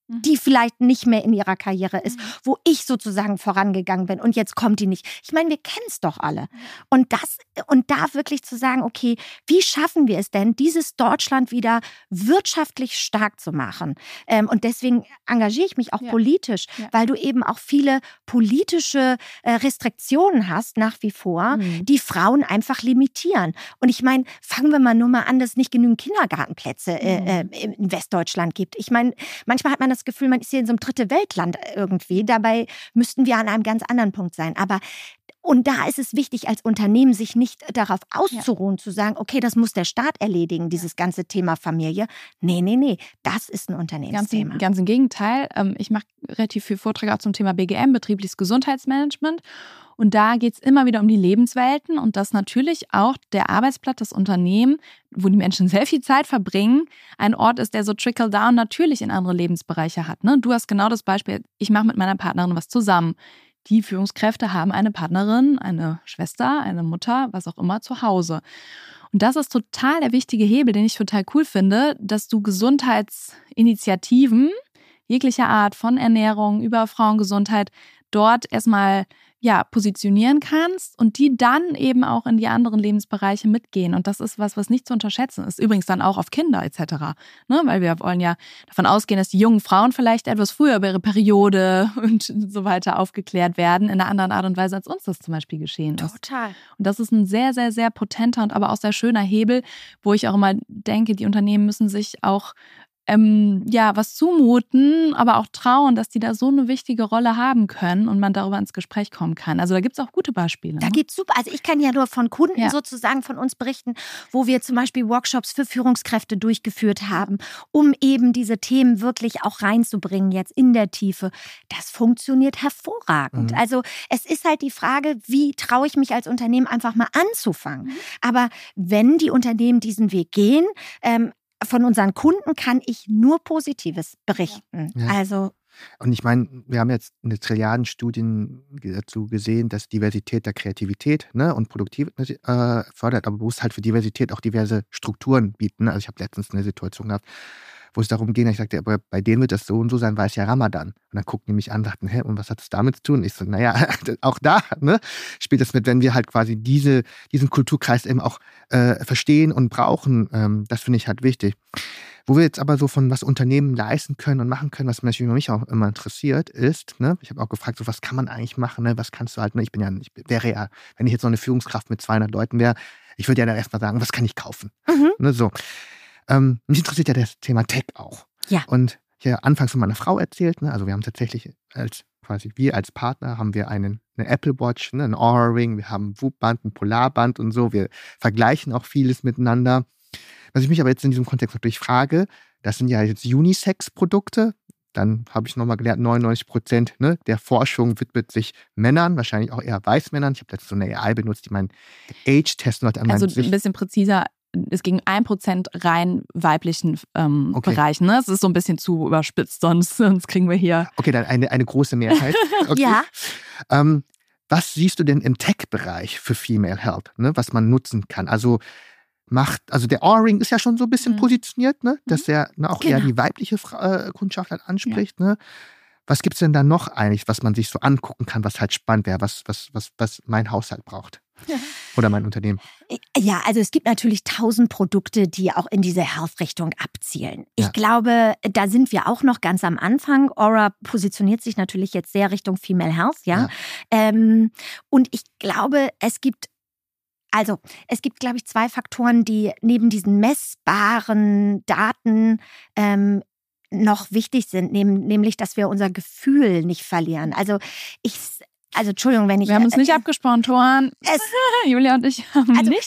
die vielleicht nicht mehr in ihrer Karriere ist, wo ich sozusagen vorangegangen bin und jetzt kommt die nicht. Ich meine, wir kennen es doch alle. Und da wirklich zu sagen, okay, wie schaffen wir es denn, dieses Deutschland wieder wirtschaftlich stark zu machen? Und deswegen engagiere ich mich auch politisch, weil du eben auch viele politische Restriktionen hast, nach wie vor, die Frauen einfach limitieren. Und ich meine, fangen wir mal nur mal an, dass es nicht genügend Kindergartenplätze in Westdeutschland gibt. Ich meine, manchmal hat man das Gefühl, man ist hier in so einem Dritte-Welt-Land irgendwie. Dabei müssten wir an einem ganz anderen Punkt sein. Und da ist es wichtig, als Unternehmen sich nicht darauf auszuruhen, zu sagen, okay, das muss der Staat erledigen, dieses ganze Thema Familie. Nee, das ist ein Unternehmensthema. Ganz im Gegenteil. Ich mache relativ viel Vorträge auch zum Thema BGM, betriebliches Gesundheitsmanagement. Und da geht es immer wieder um die Lebenswelten und dass natürlich auch der Arbeitsplatz, das Unternehmen, wo die Menschen sehr viel Zeit verbringen, ein Ort ist, der so Trickle-Down natürlich in andere Lebensbereiche hat. Ne? Du hast genau das Beispiel, ich mache mit meiner Partnerin was zusammen. Die Führungskräfte haben eine Partnerin, eine Schwester, eine Mutter, was auch immer zu Hause. Und das ist total der wichtige Hebel, den ich total cool finde, dass du Gesundheitsinitiativen jeglicher Art, von Ernährung über Frauengesundheit, dort erstmal positionieren kannst und die dann eben auch in die anderen Lebensbereiche mitgehen. Und das ist was nicht zu unterschätzen ist. Übrigens dann auch auf Kinder etc. Ne? Weil wir wollen ja davon ausgehen, dass die jungen Frauen vielleicht etwas früher über ihre Periode und so weiter aufgeklärt werden, in einer anderen Art und Weise, als uns das zum Beispiel geschehen ist. Total. Und das ist ein sehr, sehr, sehr potenter und aber auch sehr schöner Hebel, wo ich auch immer denke, die Unternehmen müssen sich auch was zumuten, aber auch trauen, dass die da so eine wichtige Rolle haben können und man darüber ins Gespräch kommen kann. Also da gibt es auch gute Beispiele. Da gibt's super. Also ich kann ja nur von Kunden sozusagen von uns berichten, wo wir zum Beispiel Workshops für Führungskräfte durchgeführt haben, um eben diese Themen wirklich auch reinzubringen jetzt in der Tiefe. Das funktioniert hervorragend. Also es ist halt die Frage, wie traue ich mich als Unternehmen einfach mal anzufangen. Aber wenn die Unternehmen diesen Weg gehen, von unseren Kunden kann ich nur Positives berichten. Ja. Also und ich meine, wir haben jetzt eine Trilliarden Studien dazu gesehen, dass Diversität der Kreativität und Produktivität fördert, aber muss halt für Diversität auch diverse Strukturen bieten. Also ich habe letztens eine Situation gehabt, wo es darum ging, ich sagte, aber bei denen wird das so und so sein, weil es ja Ramadan. Und dann guckten die mich an und dachten, und was hat es damit zu tun? Ich so, naja, auch da spielt es mit, wenn wir halt quasi diesen Kulturkreis eben auch verstehen und brauchen. Das finde ich halt wichtig. Wo wir jetzt aber so von was Unternehmen leisten können und machen können, was mich auch immer interessiert, ist, ich habe auch gefragt, so was kann man eigentlich machen, was kannst du halt, wäre ja, wenn ich jetzt noch eine Führungskraft mit 200 Leuten wäre, ich würde ja dann erstmal sagen, was kann ich kaufen? So. Mich interessiert ja das Thema Tech auch. Ja. Und ich habe anfangs von meiner Frau erzählt, also wir haben tatsächlich wir als Partner haben wir eine Apple Watch, ein Oura Ring, wir haben ein Whoop-Band, ein Polarband und so, wir vergleichen auch vieles miteinander. Was ich mich aber jetzt in diesem Kontext natürlich frage, das sind ja jetzt Unisex-Produkte, dann habe ich nochmal gelernt, 99% der Forschung widmet sich Männern, wahrscheinlich auch eher Weißmännern. Ich habe letztens so eine AI benutzt, die meinen Age-Test noch an Also ein bisschen präziser, es ging 1% rein weiblichen Bereichen. Ne? Es ist so ein bisschen zu überspitzt, sonst kriegen wir hier... Okay, dann eine große Mehrheit. Okay. Ja. Was siehst du denn im Tech-Bereich für Female Health, was man nutzen kann? Also der Oura Ring ist ja schon so ein bisschen positioniert, dass er auch eher die weibliche Kundschaft halt anspricht. Was gibt es denn da noch eigentlich, was man sich so angucken kann, was halt spannend wäre, was mein Haushalt braucht? Oder mein Unternehmen? Ja, also es gibt natürlich 1000 Produkte, die auch in diese Health-Richtung abzielen. Ich glaube, da sind wir auch noch ganz am Anfang. Oura positioniert sich natürlich jetzt sehr Richtung Female Health, ja. Und ich glaube, es gibt, glaube ich, 2 Faktoren, die neben diesen messbaren Daten noch wichtig sind, nämlich, dass wir unser Gefühl nicht verlieren. Also Entschuldigung, wenn ich... Wir haben uns nicht abgesprochen, Toran. Julia und ich haben nicht...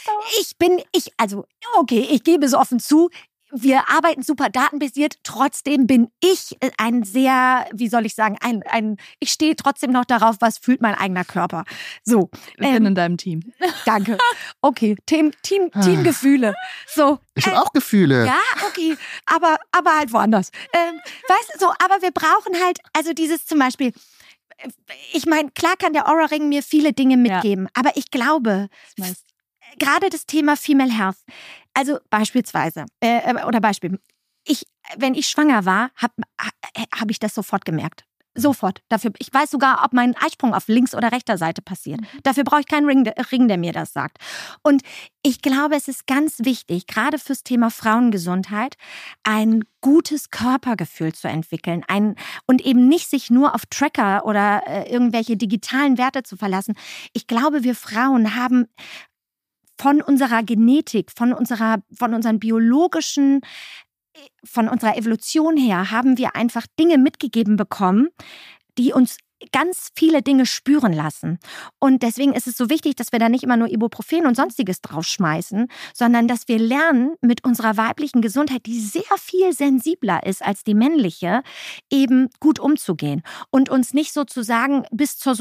Ich gebe es offen zu, wir arbeiten super datenbasiert, trotzdem bin ich ein sehr, wie soll ich sagen, ich stehe trotzdem noch darauf, was fühlt mein eigener Körper. So. Ich bin in deinem Team. Danke. Okay, Teamgefühle. So. Ich habe auch Gefühle. Ja, okay, aber halt woanders. Weißt du, so, aber wir brauchen halt, also dieses zum Beispiel, ich meine, klar kann der Oura Ring mir viele Dinge mitgeben, aber ich glaube, gerade das Thema Female Health, also beispielsweise, wenn ich schwanger war, hab ich das sofort gemerkt. Sofort. Ich weiß sogar, ob mein Eisprung auf links oder rechter Seite passiert. Dafür brauche ich keinen Ring, der mir das sagt. Und ich glaube, es ist ganz wichtig, gerade fürs Thema Frauengesundheit, ein gutes Körpergefühl zu entwickeln. Und eben nicht sich nur auf Tracker oder irgendwelche digitalen Werte zu verlassen. Ich glaube, wir Frauen haben von unserer Genetik, von unseren biologischen, von unserer Evolution her haben wir einfach Dinge mitgegeben bekommen, die uns ganz viele Dinge spüren lassen. Und deswegen ist es so wichtig, dass wir da nicht immer nur Ibuprofen und Sonstiges draufschmeißen, sondern dass wir lernen, mit unserer weiblichen Gesundheit, die sehr viel sensibler ist als die männliche, eben gut umzugehen und uns nicht sozusagen bis zur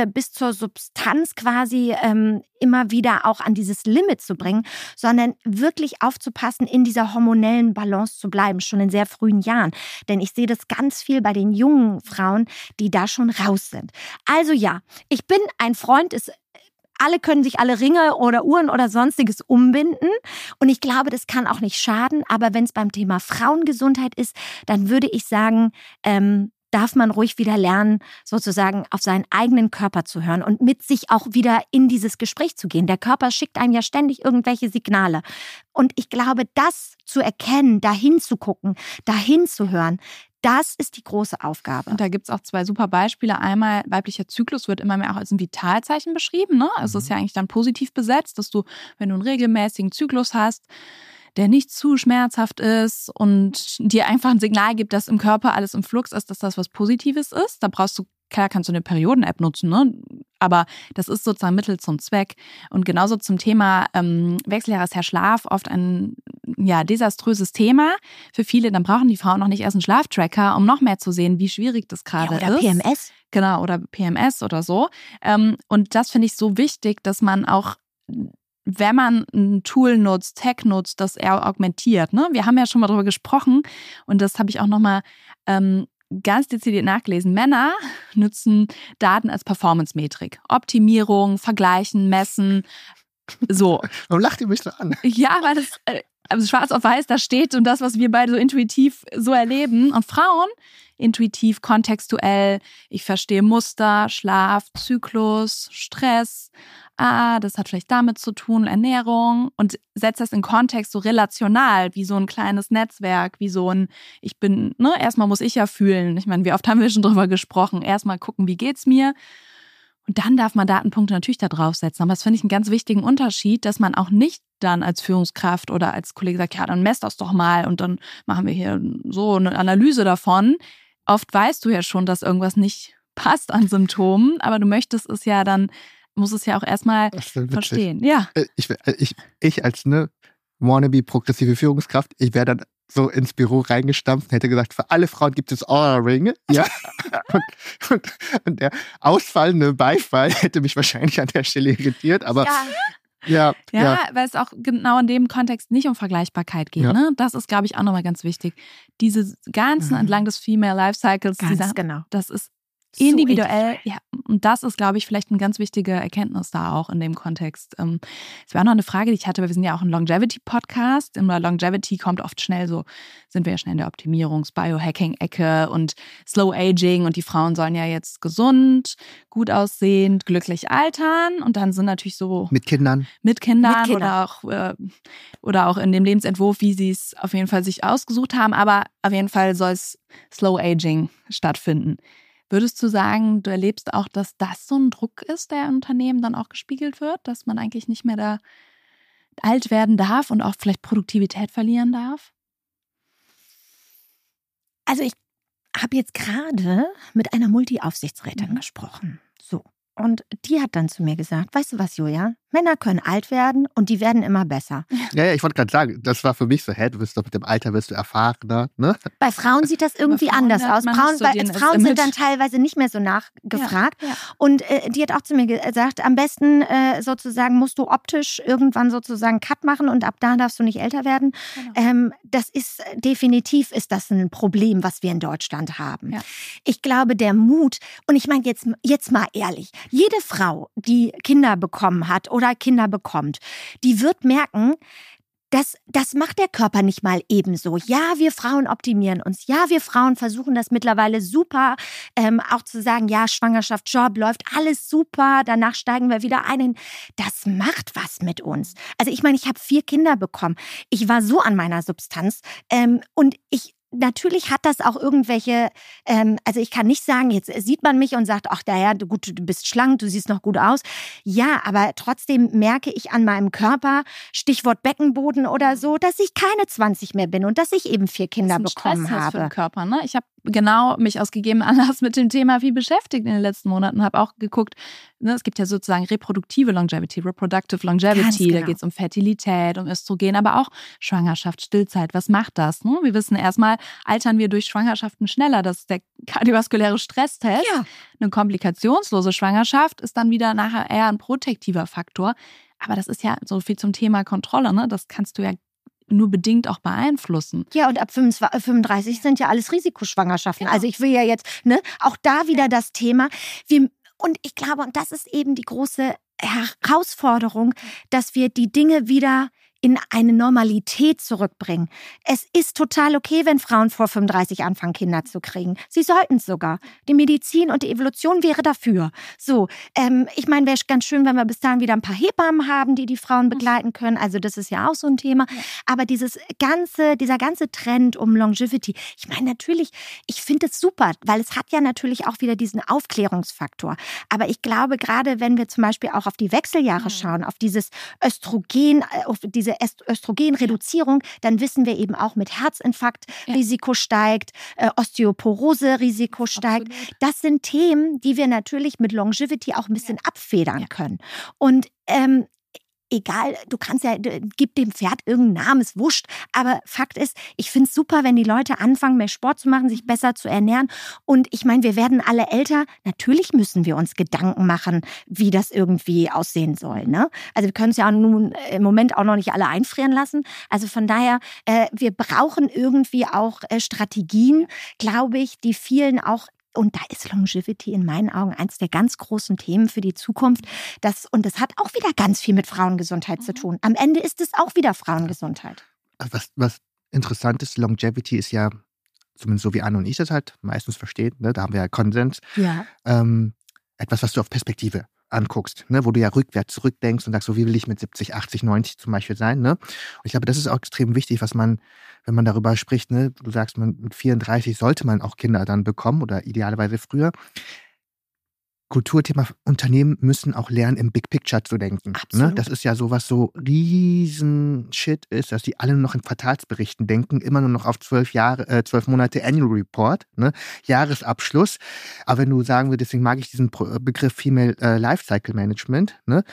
Substanz quasi immer wieder auch an dieses Limit zu bringen, sondern wirklich aufzupassen, in dieser hormonellen Balance zu bleiben, schon in sehr frühen Jahren. Denn ich sehe das ganz viel bei den jungen Frauen, die da schon raus sind. Also ja, ich bin ein Freund, alle können sich alle Ringe oder Uhren oder Sonstiges umbinden und ich glaube, das kann auch nicht schaden, aber wenn es beim Thema Frauengesundheit ist, dann würde ich sagen, darf man ruhig wieder lernen, sozusagen auf seinen eigenen Körper zu hören und mit sich auch wieder in dieses Gespräch zu gehen. Der Körper schickt einem ja ständig irgendwelche Signale. Und ich glaube, das zu erkennen, dahin zu gucken, dahin zu hören, das ist die große Aufgabe. Und da gibt es auch 2 super Beispiele. Einmal, weiblicher Zyklus wird immer mehr auch als ein Vitalzeichen beschrieben, ne? Also ist ja eigentlich dann positiv besetzt, dass du, wenn du einen regelmäßigen Zyklus hast, der nicht zu schmerzhaft ist und dir einfach ein Signal gibt, dass im Körper alles im Flux ist, dass das was Positives ist. Da kannst du eine Perioden-App nutzen, ne? Aber das ist sozusagen Mittel zum Zweck. Und genauso zum Thema wechseljahresher Schlaf, oft ein desaströses Thema für viele. Dann brauchen die Frauen noch nicht erst einen Schlaftracker, um noch mehr zu sehen, wie schwierig das gerade ist. Oder PMS. Genau, oder PMS oder so. Und das finde ich so wichtig, dass man auch, wenn man ein Tool nutzt, Tech nutzt, das eher augmentiert. Ne? Wir haben ja schon mal darüber gesprochen und das habe ich auch nochmal ganz dezidiert nachgelesen. Männer nutzen Daten als Performance-Metrik. Optimierung, Vergleichen, Messen, so. Warum lacht ihr mich so an? Ja, weil das also schwarz auf weiß da steht und das, was wir beide so intuitiv so erleben. Und Frauen intuitiv, kontextuell, ich verstehe Muster, Schlaf, Zyklus, Stress, das hat vielleicht damit zu tun, Ernährung und setzt das in Kontext so relational, wie so ein kleines Netzwerk, wie so ein, erstmal muss ich ja fühlen. Ich meine, wie oft haben wir schon drüber gesprochen, erstmal gucken, wie geht's mir? Und dann darf man Datenpunkte natürlich da draufsetzen. Aber das finde ich einen ganz wichtigen Unterschied, dass man auch nicht dann als Führungskraft oder als Kollege sagt, ja, dann messt das doch mal und dann machen wir hier so eine Analyse davon. Oft weißt du ja schon, dass irgendwas nicht passt an Symptomen, aber du möchtest es ja dann, muss es ja auch erstmal verstehen. Ja. Ich als wannabe progressive Führungskraft, ich wäre dann so ins Büro reingestampft und hätte gesagt, für alle Frauen gibt es Aura-Ringe. Ja. und der ausfallende Beifall hätte mich wahrscheinlich an der Stelle irritiert, aber ja, weil es auch genau in dem Kontext nicht um Vergleichbarkeit geht. Ja. Ne? Das ist, glaube ich, auch nochmal ganz wichtig. Diese ganzen entlang des Female Life Cycles, genau. Das ist individuell, ja, und das ist, glaube ich, vielleicht eine ganz wichtige Erkenntnis da auch in dem Kontext. Es wäre auch noch eine Frage, die ich hatte, weil wir sind ja auch ein Longevity-Podcast. In der Longevity sind wir ja schnell in der Optimierungs-Biohacking-Ecke und Slow Aging und die Frauen sollen ja jetzt gesund, gut aussehend, glücklich altern und dann sind natürlich so mit Kindern oder auch in dem Lebensentwurf, wie sie es auf jeden Fall sich ausgesucht haben, aber auf jeden Fall soll es Slow Aging stattfinden. Würdest du sagen, du erlebst auch, dass das so ein Druck ist, der im Unternehmen dann auch gespiegelt wird, dass man eigentlich nicht mehr da alt werden darf und auch vielleicht Produktivität verlieren darf? Also ich habe jetzt gerade mit einer Multi-Aufsichtsrätin gesprochen. So. Und die hat dann zu mir gesagt, weißt du was, Julia? Männer können alt werden und die werden immer besser. Ja, ich wollte gerade sagen, das war für mich so, du wirst doch mit dem Alter wirst du erfahrener. Ne? Bei Frauen sieht das irgendwie anders aus. Frauen sind dann teilweise nicht mehr so nachgefragt. Ja. Und die hat auch zu mir gesagt, am besten sozusagen musst du optisch irgendwann sozusagen Cut machen und ab da darfst du nicht älter werden. Genau. Das ist definitiv ein Problem, was wir in Deutschland haben. Ja. Ich glaube, der Mut, und ich meine jetzt mal ehrlich, jede Frau, die Kinder bekommen hat oder Kinder bekommt, die wird merken, das macht der Körper nicht mal ebenso. Ja, wir Frauen optimieren uns. Ja, wir Frauen versuchen das mittlerweile super, auch zu sagen, ja, Schwangerschaft, Job, läuft alles super, danach steigen wir wieder ein. Das macht was mit uns. Also ich meine, ich habe 4 Kinder bekommen. Ich war so an meiner Substanz und natürlich hat das auch irgendwelche, also ich kann nicht sagen, jetzt sieht man mich und sagt, ach naja, du bist schlank, du siehst noch gut aus. Ja, aber trotzdem merke ich an meinem Körper, Stichwort Beckenboden oder so, dass ich keine 20 mehr bin und dass ich eben 4 Kinder bekommen habe. Für den Körper, ne? Ich habe genau mich aus gegebenem Anlass mit dem Thema viel beschäftigt in den letzten Monaten und habe auch geguckt, ne, es gibt ja sozusagen reproductive Longevity, reproductive Longevity, Genau. Da geht es um Fertilität, um Östrogen, aber auch Schwangerschaft, Stillzeit. Was macht das? Ne? Wir wissen erstmal, altern wir durch Schwangerschaften schneller. Das ist der kardiovaskuläre Stresstest. Ja. Eine komplikationslose Schwangerschaft ist dann wieder nachher eher ein protektiver Faktor. Aber das ist ja so viel zum Thema Kontrolle. Ne? Das kannst du ja nur bedingt auch beeinflussen. Ja, und ab 35 sind ja alles Risikoschwangerschaften. Genau. Also ich will ja jetzt, ne, auch da wieder das Thema. Und ich glaube, und das ist eben die große Herausforderung, dass wir die Dinge wieder in eine Normalität zurückbringen. Es ist total okay, wenn Frauen vor 35 anfangen, Kinder zu kriegen. Sie sollten es sogar. Die Medizin und die Evolution wäre dafür. So, ich meine, wäre ganz schön, wenn wir bis dahin wieder ein paar Hebammen haben, die Frauen begleiten können. Also das ist ja auch so ein Thema. Ja. Aber dieser ganze Trend um Longevity, ich meine natürlich, ich finde es super, weil es hat ja natürlich auch wieder diesen Aufklärungsfaktor. Aber ich glaube, gerade wenn wir zum Beispiel auch auf die Wechseljahre schauen, auf dieses Östrogen, auf diese Östrogenreduzierung, dann wissen wir eben auch, mit Herzinfarkt Risiko steigt, Osteoporose-Risiko steigt. Absolut. Das sind Themen, die wir natürlich mit Longevity auch ein bisschen abfedern können. Und egal, du kannst ja, gib dem Pferd irgendeinen Namen, ist wurscht. Aber Fakt ist, ich finde es super, wenn die Leute anfangen, mehr Sport zu machen, sich besser zu ernähren. Und ich meine, wir werden alle älter. Natürlich müssen wir uns Gedanken machen, wie das irgendwie aussehen soll. Ne? Also wir können es ja nun im Moment auch noch nicht alle einfrieren lassen. Also von daher, wir brauchen irgendwie auch Strategien, glaube ich, die vielen auch. Und da ist Longevity in meinen Augen eins der ganz großen Themen für die Zukunft. Und das hat auch wieder ganz viel mit Frauengesundheit zu tun. Am Ende ist es auch wieder Frauengesundheit. Was interessant ist, Longevity ist ja, zumindest so wie Anne und ich das halt meistens verstehen, ne, da haben wir ja Konsens, etwas, was du auf Perspektive anguckst, ne, wo du ja rückwärts zurückdenkst und sagst, so wie will ich mit 70, 80, 90 zum Beispiel sein. Ne? Und ich glaube, das ist auch extrem wichtig, was man, wenn man darüber spricht, ne, du sagst, mit 34 sollte man auch Kinder dann bekommen oder idealerweise früher. Kulturthema, Unternehmen müssen auch lernen, im Big Picture zu denken. Ne? Das ist ja so, was so riesen Shit ist, dass die alle nur noch in Quartalsberichten denken, immer nur noch auf 12 Monate Annual Report, ne? Jahresabschluss. Aber wenn du sagen würdest, deswegen mag ich diesen Begriff Female Lifecycle Management, ne?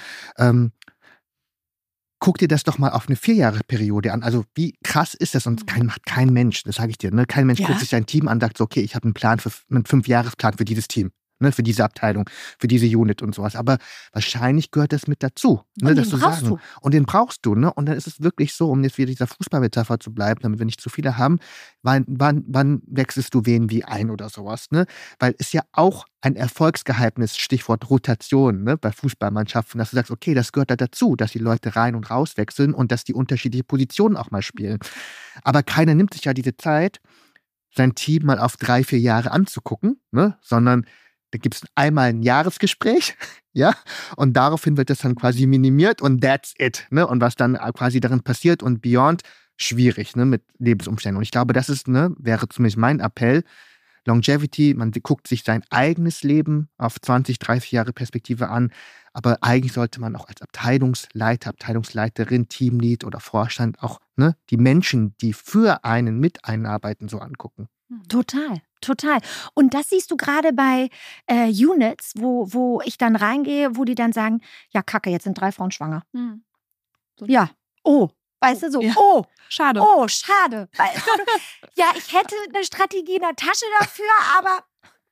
Guck dir das doch mal auf eine 4-Jahre-Periode an. Also wie krass ist das? Und macht kein Mensch, das sage ich dir. Ne? Kein Mensch guckt sich sein Team an und sagt so, okay, ich habe einen 5-Jahresplan für dieses Team. Ne, für diese Abteilung, für diese Unit und sowas. Aber wahrscheinlich gehört das mit dazu. Ne, und den brauchst du. Und den brauchst du. Ne? Und dann ist es wirklich so, um jetzt wieder dieser Fußballmetapher zu bleiben, damit wir nicht zu viele haben, wann wechselst du wen wie ein oder sowas? Ne? Weil es ja auch ein Erfolgsgeheimnis, Stichwort Rotation, ne, bei Fußballmannschaften, dass du sagst, okay, das gehört da dazu, dass die Leute rein und raus wechseln und dass die unterschiedliche Positionen auch mal spielen. Aber keiner nimmt sich ja diese Zeit, sein Team mal auf 3-4 Jahre anzugucken, ne? Sondern da gibt es einmal ein Jahresgespräch, ja, und daraufhin wird das dann quasi minimiert und that's it, ne, und was dann quasi darin passiert und beyond, schwierig, ne, mit Lebensumständen. Und ich glaube, das ist, ne, wäre zumindest mein Appell, Longevity, man guckt sich sein eigenes Leben auf 20, 30 Jahre Perspektive an, aber eigentlich sollte man auch als Abteilungsleiter, Abteilungsleiterin, Teamlead oder Vorstand auch, ne, die Menschen, die für einen mit einen arbeiten, so angucken. Total. Und das siehst du gerade bei Units, wo ich dann reingehe, wo die dann sagen, ja Kacke, jetzt sind 3 Frauen schwanger. So. Ja, weißt du so, ja. Schade. Schade. Weißt du, ja, ich hätte eine Strategie in der Tasche dafür, aber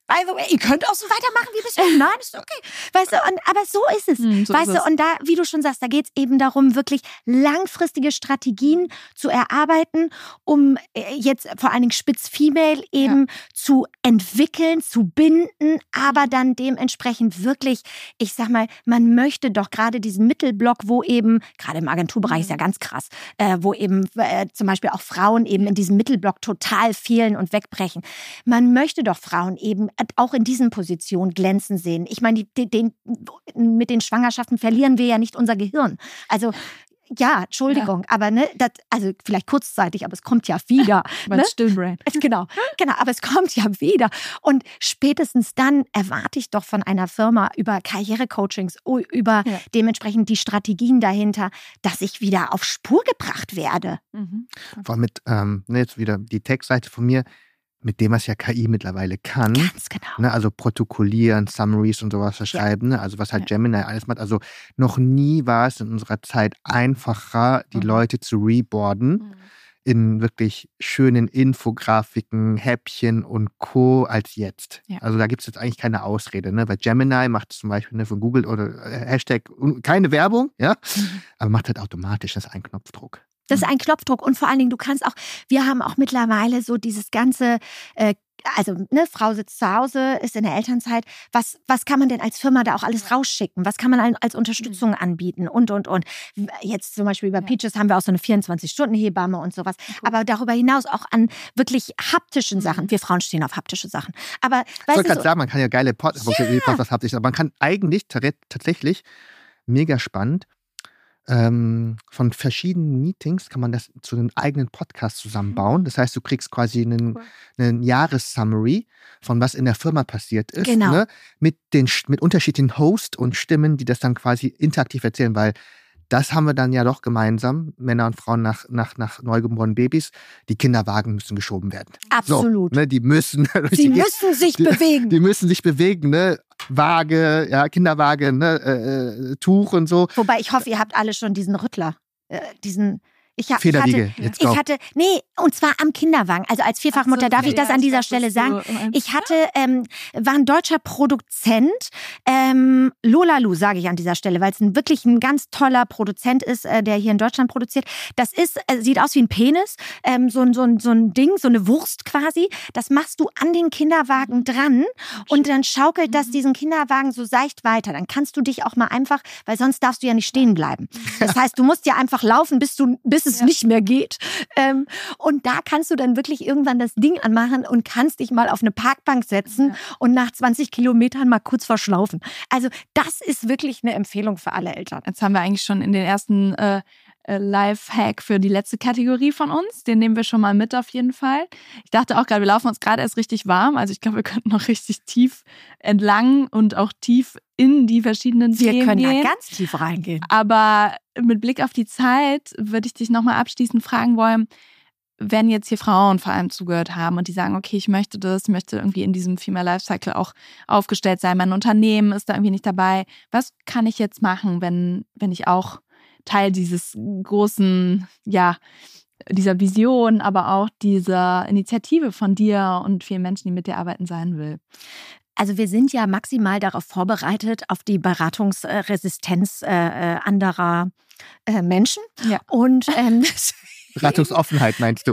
by the way, ihr könnt auch so weitermachen wie bisher. Nein, ist okay. Weißt du, aber so ist es. So weißt ist du, es. und da, wie du schon sagst, da geht es eben darum, wirklich langfristige Strategien zu erarbeiten, um jetzt vor allen Dingen Spitz-Female eben zu entwickeln, zu binden, aber dann dementsprechend wirklich, ich sag mal, man möchte doch gerade diesen Mittelblock, wo eben, gerade im Agenturbereich ist ja ganz krass, wo eben zum Beispiel auch Frauen eben in diesem Mittelblock total fehlen und wegbrechen. Man möchte doch Frauen eben auch in diesen Positionen glänzen sehen. Ich meine, mit den Schwangerschaften verlieren wir ja nicht unser Gehirn. Also ja, Entschuldigung, aber also vielleicht kurzzeitig, aber es kommt ja wieder. Mein Stillbrain. Genau, aber es kommt ja wieder. Und spätestens dann erwarte ich doch von einer Firma über Karrierecoachings, über dementsprechend die Strategien dahinter, dass ich wieder auf Spur gebracht werde. Vor allem mit, jetzt wieder die Textseite von mir, mit dem was ja KI mittlerweile kann. Ganz genau. Ne, also protokollieren, Summaries und sowas verschreiben, ne, also was halt Gemini alles macht. Also noch nie war es in unserer Zeit einfacher, die Leute zu reboarden in wirklich schönen Infografiken, Häppchen und Co. als jetzt. Ja. Also da gibt es jetzt eigentlich keine Ausrede. Ne? Weil Gemini macht zum Beispiel von Google oder Hashtag keine Werbung, aber macht halt automatisch, das ist ein Knopfdruck. Das ist ein Knopfdruck und vor allen Dingen, wir haben auch mittlerweile so dieses ganze, Frau sitzt zu Hause, ist in der Elternzeit. Was kann man denn als Firma da auch alles rausschicken? Was kann man als Unterstützung anbieten? Und. Jetzt zum Beispiel bei Peaches haben wir auch so eine 24-Stunden-Hebamme und sowas. Aber darüber hinaus auch an wirklich haptischen Sachen. Wir Frauen stehen auf haptische Sachen. Aber ich wollte gerade sagen, man kann ja geile Podcasts haptisch, aber man kann eigentlich tatsächlich mega spannend von verschiedenen Meetings kann man das zu einem eigenen Podcast zusammenbauen. Das heißt, du kriegst quasi einen Jahressummary von was in der Firma passiert ist. Genau. Ne? Mit unterschiedlichen Hosts und Stimmen, die das dann quasi interaktiv erzählen, weil das haben wir dann ja doch gemeinsam, Männer und Frauen nach neugeborenen Babys. Die Kinderwagen müssen geschoben werden. Absolut. So, ne, die müssen sich bewegen. Die müssen sich bewegen, ne? Waage, Kinderwaage, ne? Tuch und so. Wobei ich hoffe, ihr habt alle schon diesen Rüttler, Federwiege, und zwar am Kinderwagen. Also als Vierfachmutter darf ich das an dieser Stelle sagen. Ich war ein deutscher Produzent, Lolalu sage ich an dieser Stelle, weil es wirklich ein ganz toller Produzent ist, der hier in Deutschland produziert. Das sieht aus wie ein Penis, so ein Ding, so eine Wurst quasi. Das machst du an den Kinderwagen dran und dann schaukelt das diesen Kinderwagen so seicht weiter. Dann kannst du dich auch mal einfach, weil sonst darfst du ja nicht stehen bleiben. Das heißt, du musst ja einfach laufen, bis es nicht mehr geht. Und da kannst du dann wirklich irgendwann das Ding anmachen und kannst dich mal auf eine Parkbank setzen und nach 20 Kilometern mal kurz verschlaufen. Also das ist wirklich eine Empfehlung für alle Eltern. Jetzt haben wir eigentlich schon in den ersten Lifehack für die letzte Kategorie von uns. Den nehmen wir schon mal mit auf jeden Fall. Ich dachte auch gerade, wir laufen uns gerade erst richtig warm. Also ich glaube, wir könnten noch richtig tief entlang und auch tief in die verschiedenen Themen Wir können gehen. da ganz tief reingehen. Aber mit Blick auf die Zeit würde ich dich nochmal abschließend fragen wollen, wenn jetzt hier Frauen vor allem zugehört haben und die sagen, okay, ich möchte irgendwie in diesem Female Lifecycle auch aufgestellt sein, mein Unternehmen ist da irgendwie nicht dabei. Was kann ich jetzt machen, wenn ich auch Teil dieses großen, dieser Vision, aber auch dieser Initiative von dir und vielen Menschen, die mit dir arbeiten, sein will? Also wir sind ja maximal darauf vorbereitet, auf die Beratungsresistenz anderer Menschen. Ja. Und Beratungsoffenheit meinst du?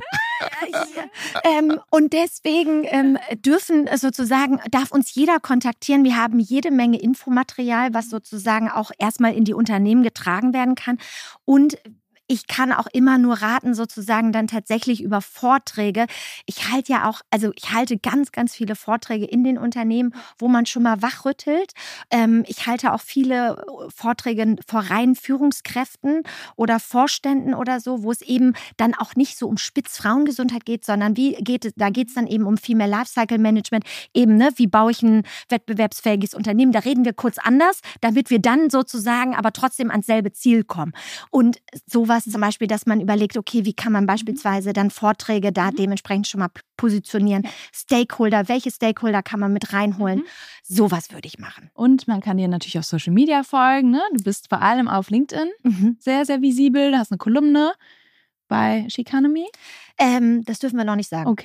Und deswegen darf uns jeder kontaktieren. Wir haben jede Menge Infomaterial, was sozusagen auch erstmal in die Unternehmen getragen werden kann. Und ich kann auch immer nur raten, sozusagen dann tatsächlich über Vorträge. Ich halte ganz, ganz viele Vorträge in den Unternehmen, wo man schon mal wachrüttelt. Ich halte auch viele Vorträge vor reinen Führungskräften oder Vorständen oder so, wo es eben dann auch nicht so um Spitzfrauengesundheit geht, sondern da geht es dann eben um Female Lifecycle Management. Eben, ne, wie baue ich ein wettbewerbsfähiges Unternehmen? Da reden wir kurz anders, damit wir dann sozusagen aber trotzdem ans selbe Ziel kommen. Und sowas zum Beispiel, dass man überlegt, okay, wie kann man beispielsweise dann Vorträge da dementsprechend schon mal positionieren? Stakeholder, welche Stakeholder kann man mit reinholen? Sowas würde ich machen. Und man kann dir natürlich auf Social Media folgen. Ne? Du bist vor allem auf LinkedIn sehr, sehr visibel. Du hast eine Kolumne bei Chiconomy. Das dürfen wir noch nicht sagen. Okay.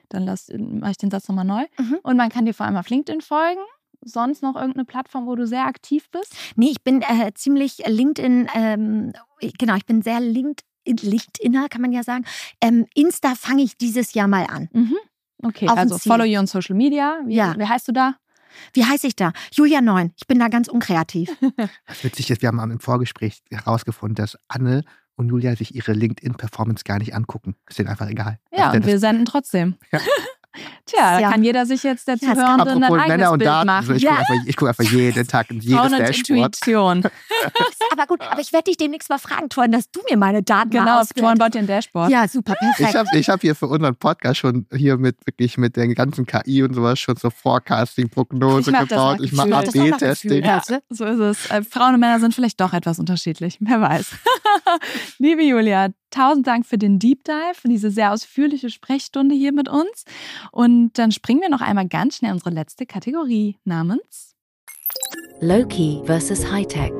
Dann mache ich den Satz nochmal neu. Und man kann dir vor allem auf LinkedIn folgen. Sonst noch irgendeine Plattform, wo du sehr aktiv bist? Nee, ich bin ziemlich LinkedIn, genau, ich bin sehr LinkedIner, kann man ja sagen. Insta fange ich dieses Jahr mal an. Okay, also follow you on Social Media. Wie heißt du da? Wie heiße ich da? Julia 9. Ich bin da ganz unkreativ. Was witzig ist, wir haben im Vorgespräch herausgefunden, dass Anne und Julia sich ihre LinkedIn-Performance gar nicht angucken. Ist denen einfach egal. Ja, und wir senden trotzdem. Ja. Tja, da kann jeder sich jetzt der Zuhörende ein eigenes Männer und Bild Daten, machen. Ich gucke einfach jeden Tag in jedes Dashboard. Intuition. Aber gut, ich werde dich demnächst mal fragen, Toren, dass du mir meine Daten Genau, Toren baut dir ein Dashboard. Ja, super, perfekt. Ich hab hier für unseren Podcast schon hier mit der ganzen KI und sowas schon so Forecasting-Prognose gebaut. Ich mache AB-Testing. Ja, so ist es. Frauen und Männer sind vielleicht doch etwas unterschiedlich. Wer weiß. Liebe Julia, 1000 Dank für den Deep Dive, für diese sehr ausführliche Sprechstunde hier mit uns. Und dann springen wir noch einmal ganz schnell in unsere letzte Kategorie namens Low-Key versus High-Tech.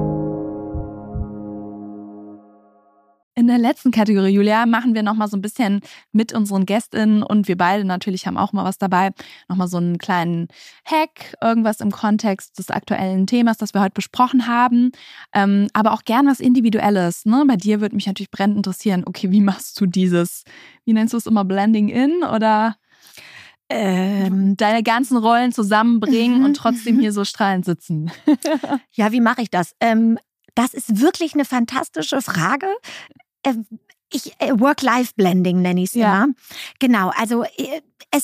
In der letzten Kategorie, Julia, machen wir nochmal so ein bisschen mit unseren GästInnen und wir beide natürlich haben auch mal was dabei. Nochmal so einen kleinen Hack, irgendwas im Kontext des aktuellen Themas, das wir heute besprochen haben. Aber auch gern was Individuelles. Ne? Bei dir würde mich natürlich brennend interessieren, okay, wie machst du wie nennst du es immer, Blending in oder deine ganzen Rollen zusammenbringen und trotzdem hier so strahlend sitzen? Ja, wie mache ich das? Das ist wirklich eine fantastische Frage. Work-Life-Blending nenne ich es immer. Genau, also es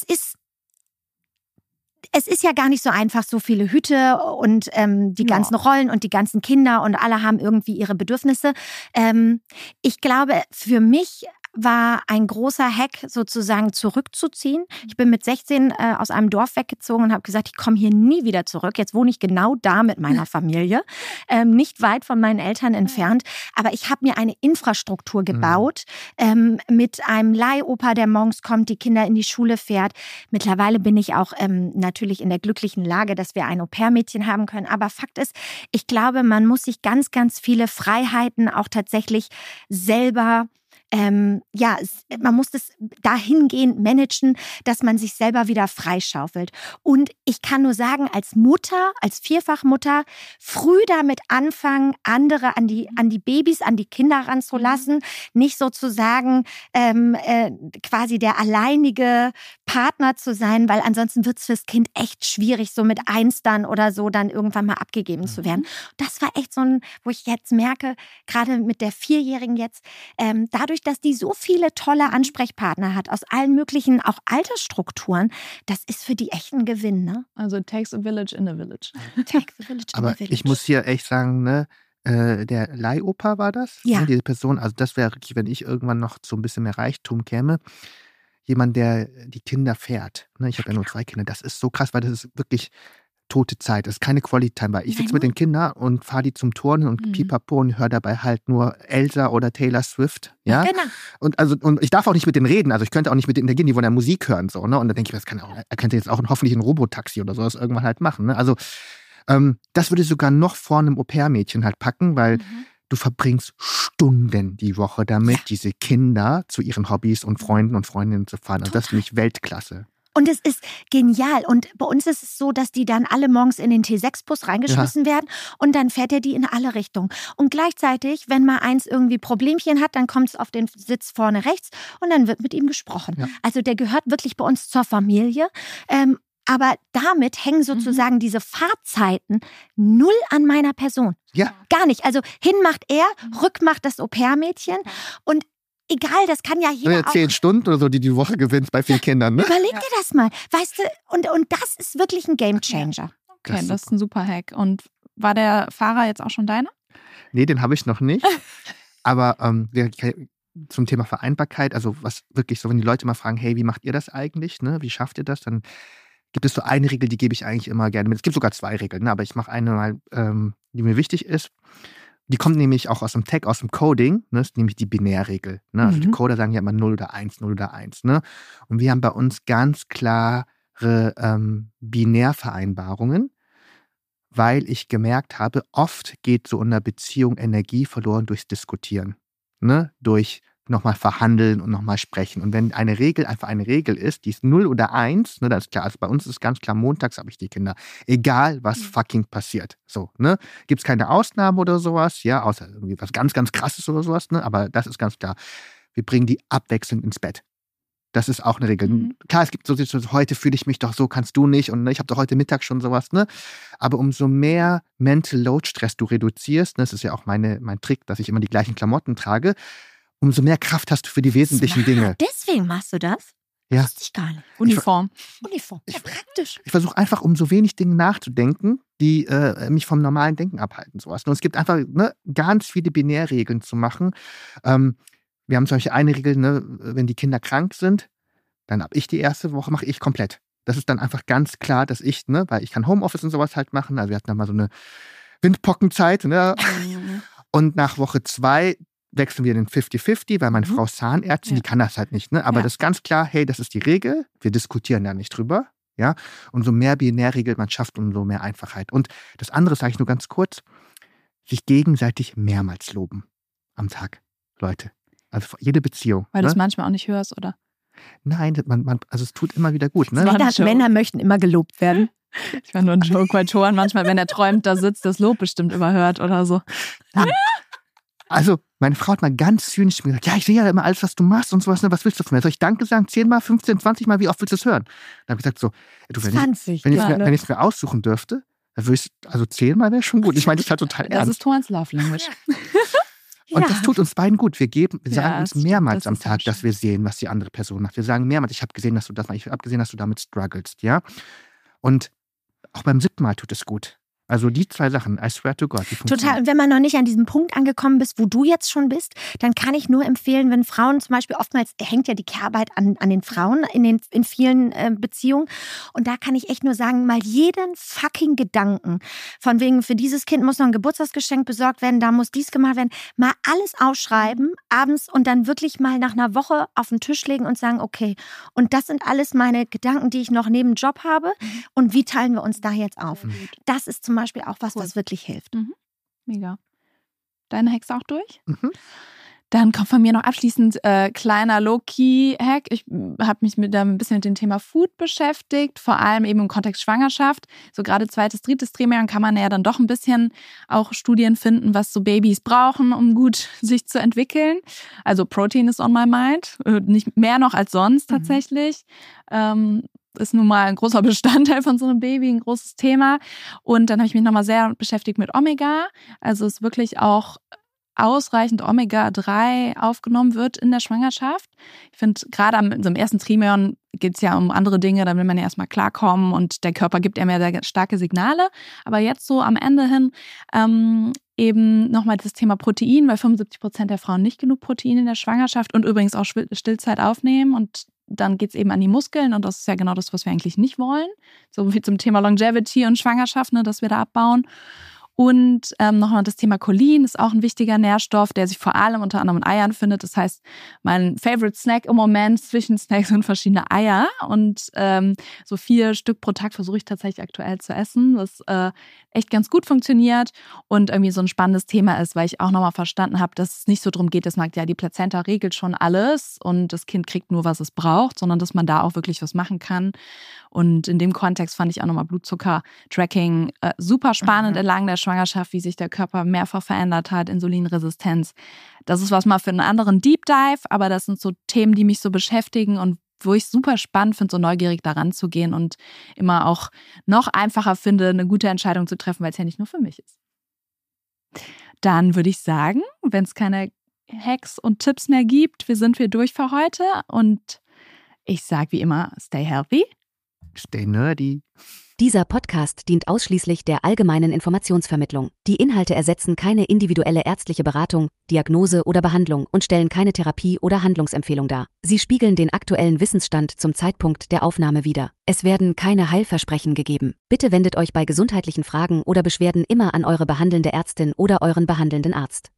ist ja gar nicht so einfach, so viele Hüte und die ganzen Rollen und die ganzen Kinder und alle haben irgendwie ihre Bedürfnisse. Ich glaube, für mich war ein großer Hack, sozusagen zurückzuziehen. Ich bin mit 16 aus einem Dorf weggezogen und habe gesagt, ich komme hier nie wieder zurück. Jetzt wohne ich genau da mit meiner Familie, nicht weit von meinen Eltern entfernt. Aber ich habe mir eine Infrastruktur gebaut mit einem Leihopa, der morgens kommt, die Kinder in die Schule fährt. Mittlerweile bin ich auch natürlich in der glücklichen Lage, dass wir ein Au-pair-Mädchen haben können. Aber Fakt ist, ich glaube, man muss sich ganz, ganz viele Freiheiten auch tatsächlich selber man muss das dahingehend managen, dass man sich selber wieder freischaufelt. Und ich kann nur sagen, als Mutter, als Vierfachmutter, früh damit anfangen, andere an die Babys, an die Kinder ranzulassen, nicht sozusagen quasi der alleinige Partner zu sein, weil ansonsten wird es fürs Kind echt schwierig, so mit 1 dann oder so dann irgendwann mal abgegeben zu werden. Das war echt so wo ich jetzt merke, gerade mit der 4-Jährigen jetzt, dadurch, dass die so viele tolle Ansprechpartner hat aus allen möglichen, auch Altersstrukturen, das ist für die echt ein Gewinn, ne? Also it takes a village in a village. Aber ich muss hier echt sagen, ne, der Leihopa war das? Ja. Ne, diese Person, also das wäre wirklich, wenn ich irgendwann noch so ein bisschen mehr Reichtum käme, jemand, der die Kinder fährt. Ne, ich habe ja nur 2 Kinder. Das ist so krass, weil das ist wirklich tote Zeit. Das ist keine Quality Time, weil ich sitze mit den Kindern und fahre die zum Turnen und pipapo und höre dabei halt nur Elsa oder Taylor Swift. Ja, genau. Und ich darf auch nicht mit denen reden. Also ich könnte auch nicht mit denen interagieren, die wollen ja Musik hören. So, ne? Und dann denke ich, er könnte jetzt auch hoffentlich ein Robotaxi oder sowas irgendwann halt machen. Ne? Also das würde ich sogar noch vor einem Au-pair-Mädchen halt packen, weil du verbringst Stunden die Woche damit, diese Kinder zu ihren Hobbys und Freunden und Freundinnen zu fahren. Und das finde ich Weltklasse. Und es ist genial. Und bei uns ist es so, dass die dann alle morgens in den T6-Bus reingeschmissen werden und dann fährt er die in alle Richtungen. Und gleichzeitig, wenn mal eins irgendwie Problemchen hat, dann kommt es auf den Sitz vorne rechts und dann wird mit ihm gesprochen. Ja. Also der gehört wirklich bei uns zur Familie. Aber damit hängen sozusagen diese Fahrzeiten null an meiner Person. Ja. Gar nicht. Also hin macht er, rück macht das Au-pair-Mädchen und egal, das kann ja jeder auch. 10 Stunden oder so, die Woche gewinnst bei 4 Kindern, ne? Überleg dir das mal. Weißt du, und das ist wirklich ein Gamechanger. Okay, das ist ein super Hack. Und war der Fahrer jetzt auch schon deiner? Nee, den habe ich noch nicht. Aber zum Thema Vereinbarkeit, also was wirklich so, wenn die Leute mal fragen, hey, wie macht ihr das eigentlich, ne? Wie schafft ihr das? Dann gibt es so eine Regel, die gebe ich eigentlich immer gerne mit. Es gibt sogar 2 Regeln, ne? Aber ich mache eine mal, die mir wichtig ist. Die kommt nämlich auch aus dem Tech, aus dem Coding, ne? Das ist nämlich die Binärregel. Ne? Also die Coder sagen ja immer 0 oder 1, 0 oder 1. Ne? Und wir haben bei uns ganz klare Binärvereinbarungen, weil ich gemerkt habe, oft geht so in einer Beziehung Energie verloren durchs Diskutieren. Ne? Durch nochmal verhandeln und nochmal sprechen. Und wenn eine Regel einfach eine Regel ist, die ist 0 oder 1, ne, das ist klar. Also bei uns ist ganz klar, montags habe ich die Kinder. Egal, was fucking passiert. So, ne? Gibt es keine Ausnahmen oder sowas, ja, außer irgendwie was ganz, ganz Krasses oder sowas, ne? Aber das ist ganz klar. Wir bringen die abwechselnd ins Bett. Das ist auch eine Regel. Klar, es gibt so Situationen, heute fühle ich mich doch so, kannst du nicht. Und ne, ich habe doch heute Mittag schon sowas, ne? Aber umso mehr Mental Load Stress du reduzierst, ne, das ist ja auch mein Trick, dass ich immer die gleichen Klamotten trage, umso mehr Kraft hast du für die wesentlichen Dinge. Deswegen machst du das? Ja. Wusste ich gar nicht. Uniform. Ja, praktisch. Ich versuche einfach, um so wenig Dinge nachzudenken, die mich vom normalen Denken abhalten. Sowas. Und es gibt einfach ganz viele Binärregeln zu machen. Wir haben zum Beispiel eine Regel, ne, wenn die Kinder krank sind, dann habe ich die erste Woche, mache ich komplett. Das ist dann einfach ganz klar, dass ich, ne, weil ich kann Homeoffice und sowas halt machen. Also wir hatten dann mal so eine Windpockenzeit. Ne? Und nach Woche 2 wechseln wir den 50-50, weil meine Frau Zahnärztin, die kann das halt nicht. Ne? Aber das ist ganz klar, hey, das ist die Regel. Wir diskutieren da nicht drüber. Ja? Umso mehr Binärregeln man schafft, umso mehr Einfachheit. Und das andere sage ich nur ganz kurz, sich gegenseitig mehrmals loben am Tag, Leute. Also jede Beziehung. Weil du es manchmal auch nicht hörst, oder? Nein, also es tut immer wieder gut. Ne? Männer möchten immer gelobt werden. Ich war nur ein Joke, weil Johan manchmal, wenn er träumt, da sitzt, das Lob bestimmt überhört oder so. Also, meine Frau hat mal ganz zynisch mir gesagt, ja, ich sehe ja immer alles, was du machst und sowas. Ne? Was willst du von mir? Soll ich Danke sagen? 10 Mal, 15, 20 Mal? Wie oft willst du es hören? Dann habe ich gesagt so, du, wenn ich es mir aussuchen dürfte, dann würde ich also 10 Mal wäre schon gut. Ich meine, das ist halt total ernst. Das ist Johans Love Language. Und das tut uns beiden gut. Wir sagen uns mehrmals am Tag, dass wir sehen, was die andere Person macht. Wir sagen mehrmals, ich habe gesehen, dass du das machst. Ich habe gesehen, dass du damit strugglest, ja. Und auch beim 7. Mal tut es gut. Also die 2 Sachen, I swear to God, die funktionieren. Total. Und wenn man noch nicht an diesem Punkt angekommen bist, wo du jetzt schon bist, dann kann ich nur empfehlen, wenn Frauen zum Beispiel, oftmals hängt ja die Care-Arbeit an den Frauen in vielen Beziehungen. Und da kann ich echt nur sagen, mal jeden fucking Gedanken, von wegen, für dieses Kind muss noch ein Geburtstagsgeschenk besorgt werden, da muss dies gemacht werden, mal alles aufschreiben abends und dann wirklich mal nach einer Woche auf den Tisch legen und sagen, okay, und das sind alles meine Gedanken, die ich noch neben dem Job habe und wie teilen wir uns da jetzt auf? Das ist zum Beispiel auch was wirklich hilft. Mega. Deine Hacks auch durch? Dann kommt von mir noch abschließend kleiner Low-Key-Hack. Ich habe mich ein bisschen mit dem Thema Food beschäftigt, vor allem eben im Kontext Schwangerschaft. So gerade 2., 3. Trimester kann man ja dann doch ein bisschen auch Studien finden, was so Babys brauchen, um gut sich zu entwickeln. Also Protein is on my mind. Nicht mehr noch als sonst tatsächlich. Ist nun mal ein großer Bestandteil von so einem Baby, ein großes Thema. Und dann habe ich mich nochmal sehr beschäftigt mit Omega. Also es wirklich auch ausreichend Omega-3 aufgenommen wird in der Schwangerschaft. Ich finde, gerade im ersten Trimester geht es ja um andere Dinge, da will man ja erstmal klarkommen und der Körper gibt ja mehr sehr starke Signale. Aber jetzt so am Ende hin eben nochmal das Thema Protein, weil 75% der Frauen nicht genug Protein in der Schwangerschaft und übrigens auch Stillzeit aufnehmen und dann geht es eben an die Muskeln und das ist ja genau das, was wir eigentlich nicht wollen. So wie zum Thema Longevity und Schwangerschaft, ne, dass wir da abbauen. Und nochmal das Thema Cholin ist auch ein wichtiger Nährstoff, der sich vor allem unter anderem in Eiern findet. Das heißt, mein Favorite Snack im Moment zwischen Snacks sind verschiedene Eier. Und so 4 Stück pro Tag versuche ich tatsächlich aktuell zu essen, was echt ganz gut funktioniert und irgendwie so ein spannendes Thema ist, weil ich auch nochmal verstanden habe, dass es nicht so darum geht, dass man ja die Plazenta regelt schon alles und das Kind kriegt nur, was es braucht, sondern dass man da auch wirklich was machen kann. Und in dem Kontext fand ich auch nochmal Blutzucker-Tracking super spannend entlang der Schwangerschaft, wie sich der Körper mehrfach verändert hat, Insulinresistenz. Das ist was mal für einen anderen Deep Dive, aber das sind so Themen, die mich so beschäftigen und wo ich super spannend finde, so neugierig daran zu gehen und immer auch noch einfacher finde, eine gute Entscheidung zu treffen, weil es ja nicht nur für mich ist. Dann würde ich sagen, wenn es keine Hacks und Tipps mehr gibt, sind wir durch für heute und ich sage wie immer, stay healthy. Stay nerdy. Dieser Podcast dient ausschließlich der allgemeinen Informationsvermittlung. Die Inhalte ersetzen keine individuelle ärztliche Beratung, Diagnose oder Behandlung und stellen keine Therapie oder Handlungsempfehlung dar. Sie spiegeln den aktuellen Wissensstand zum Zeitpunkt der Aufnahme wider. Es werden keine Heilversprechen gegeben. Bitte wendet euch bei gesundheitlichen Fragen oder Beschwerden immer an eure behandelnde Ärztin oder euren behandelnden Arzt.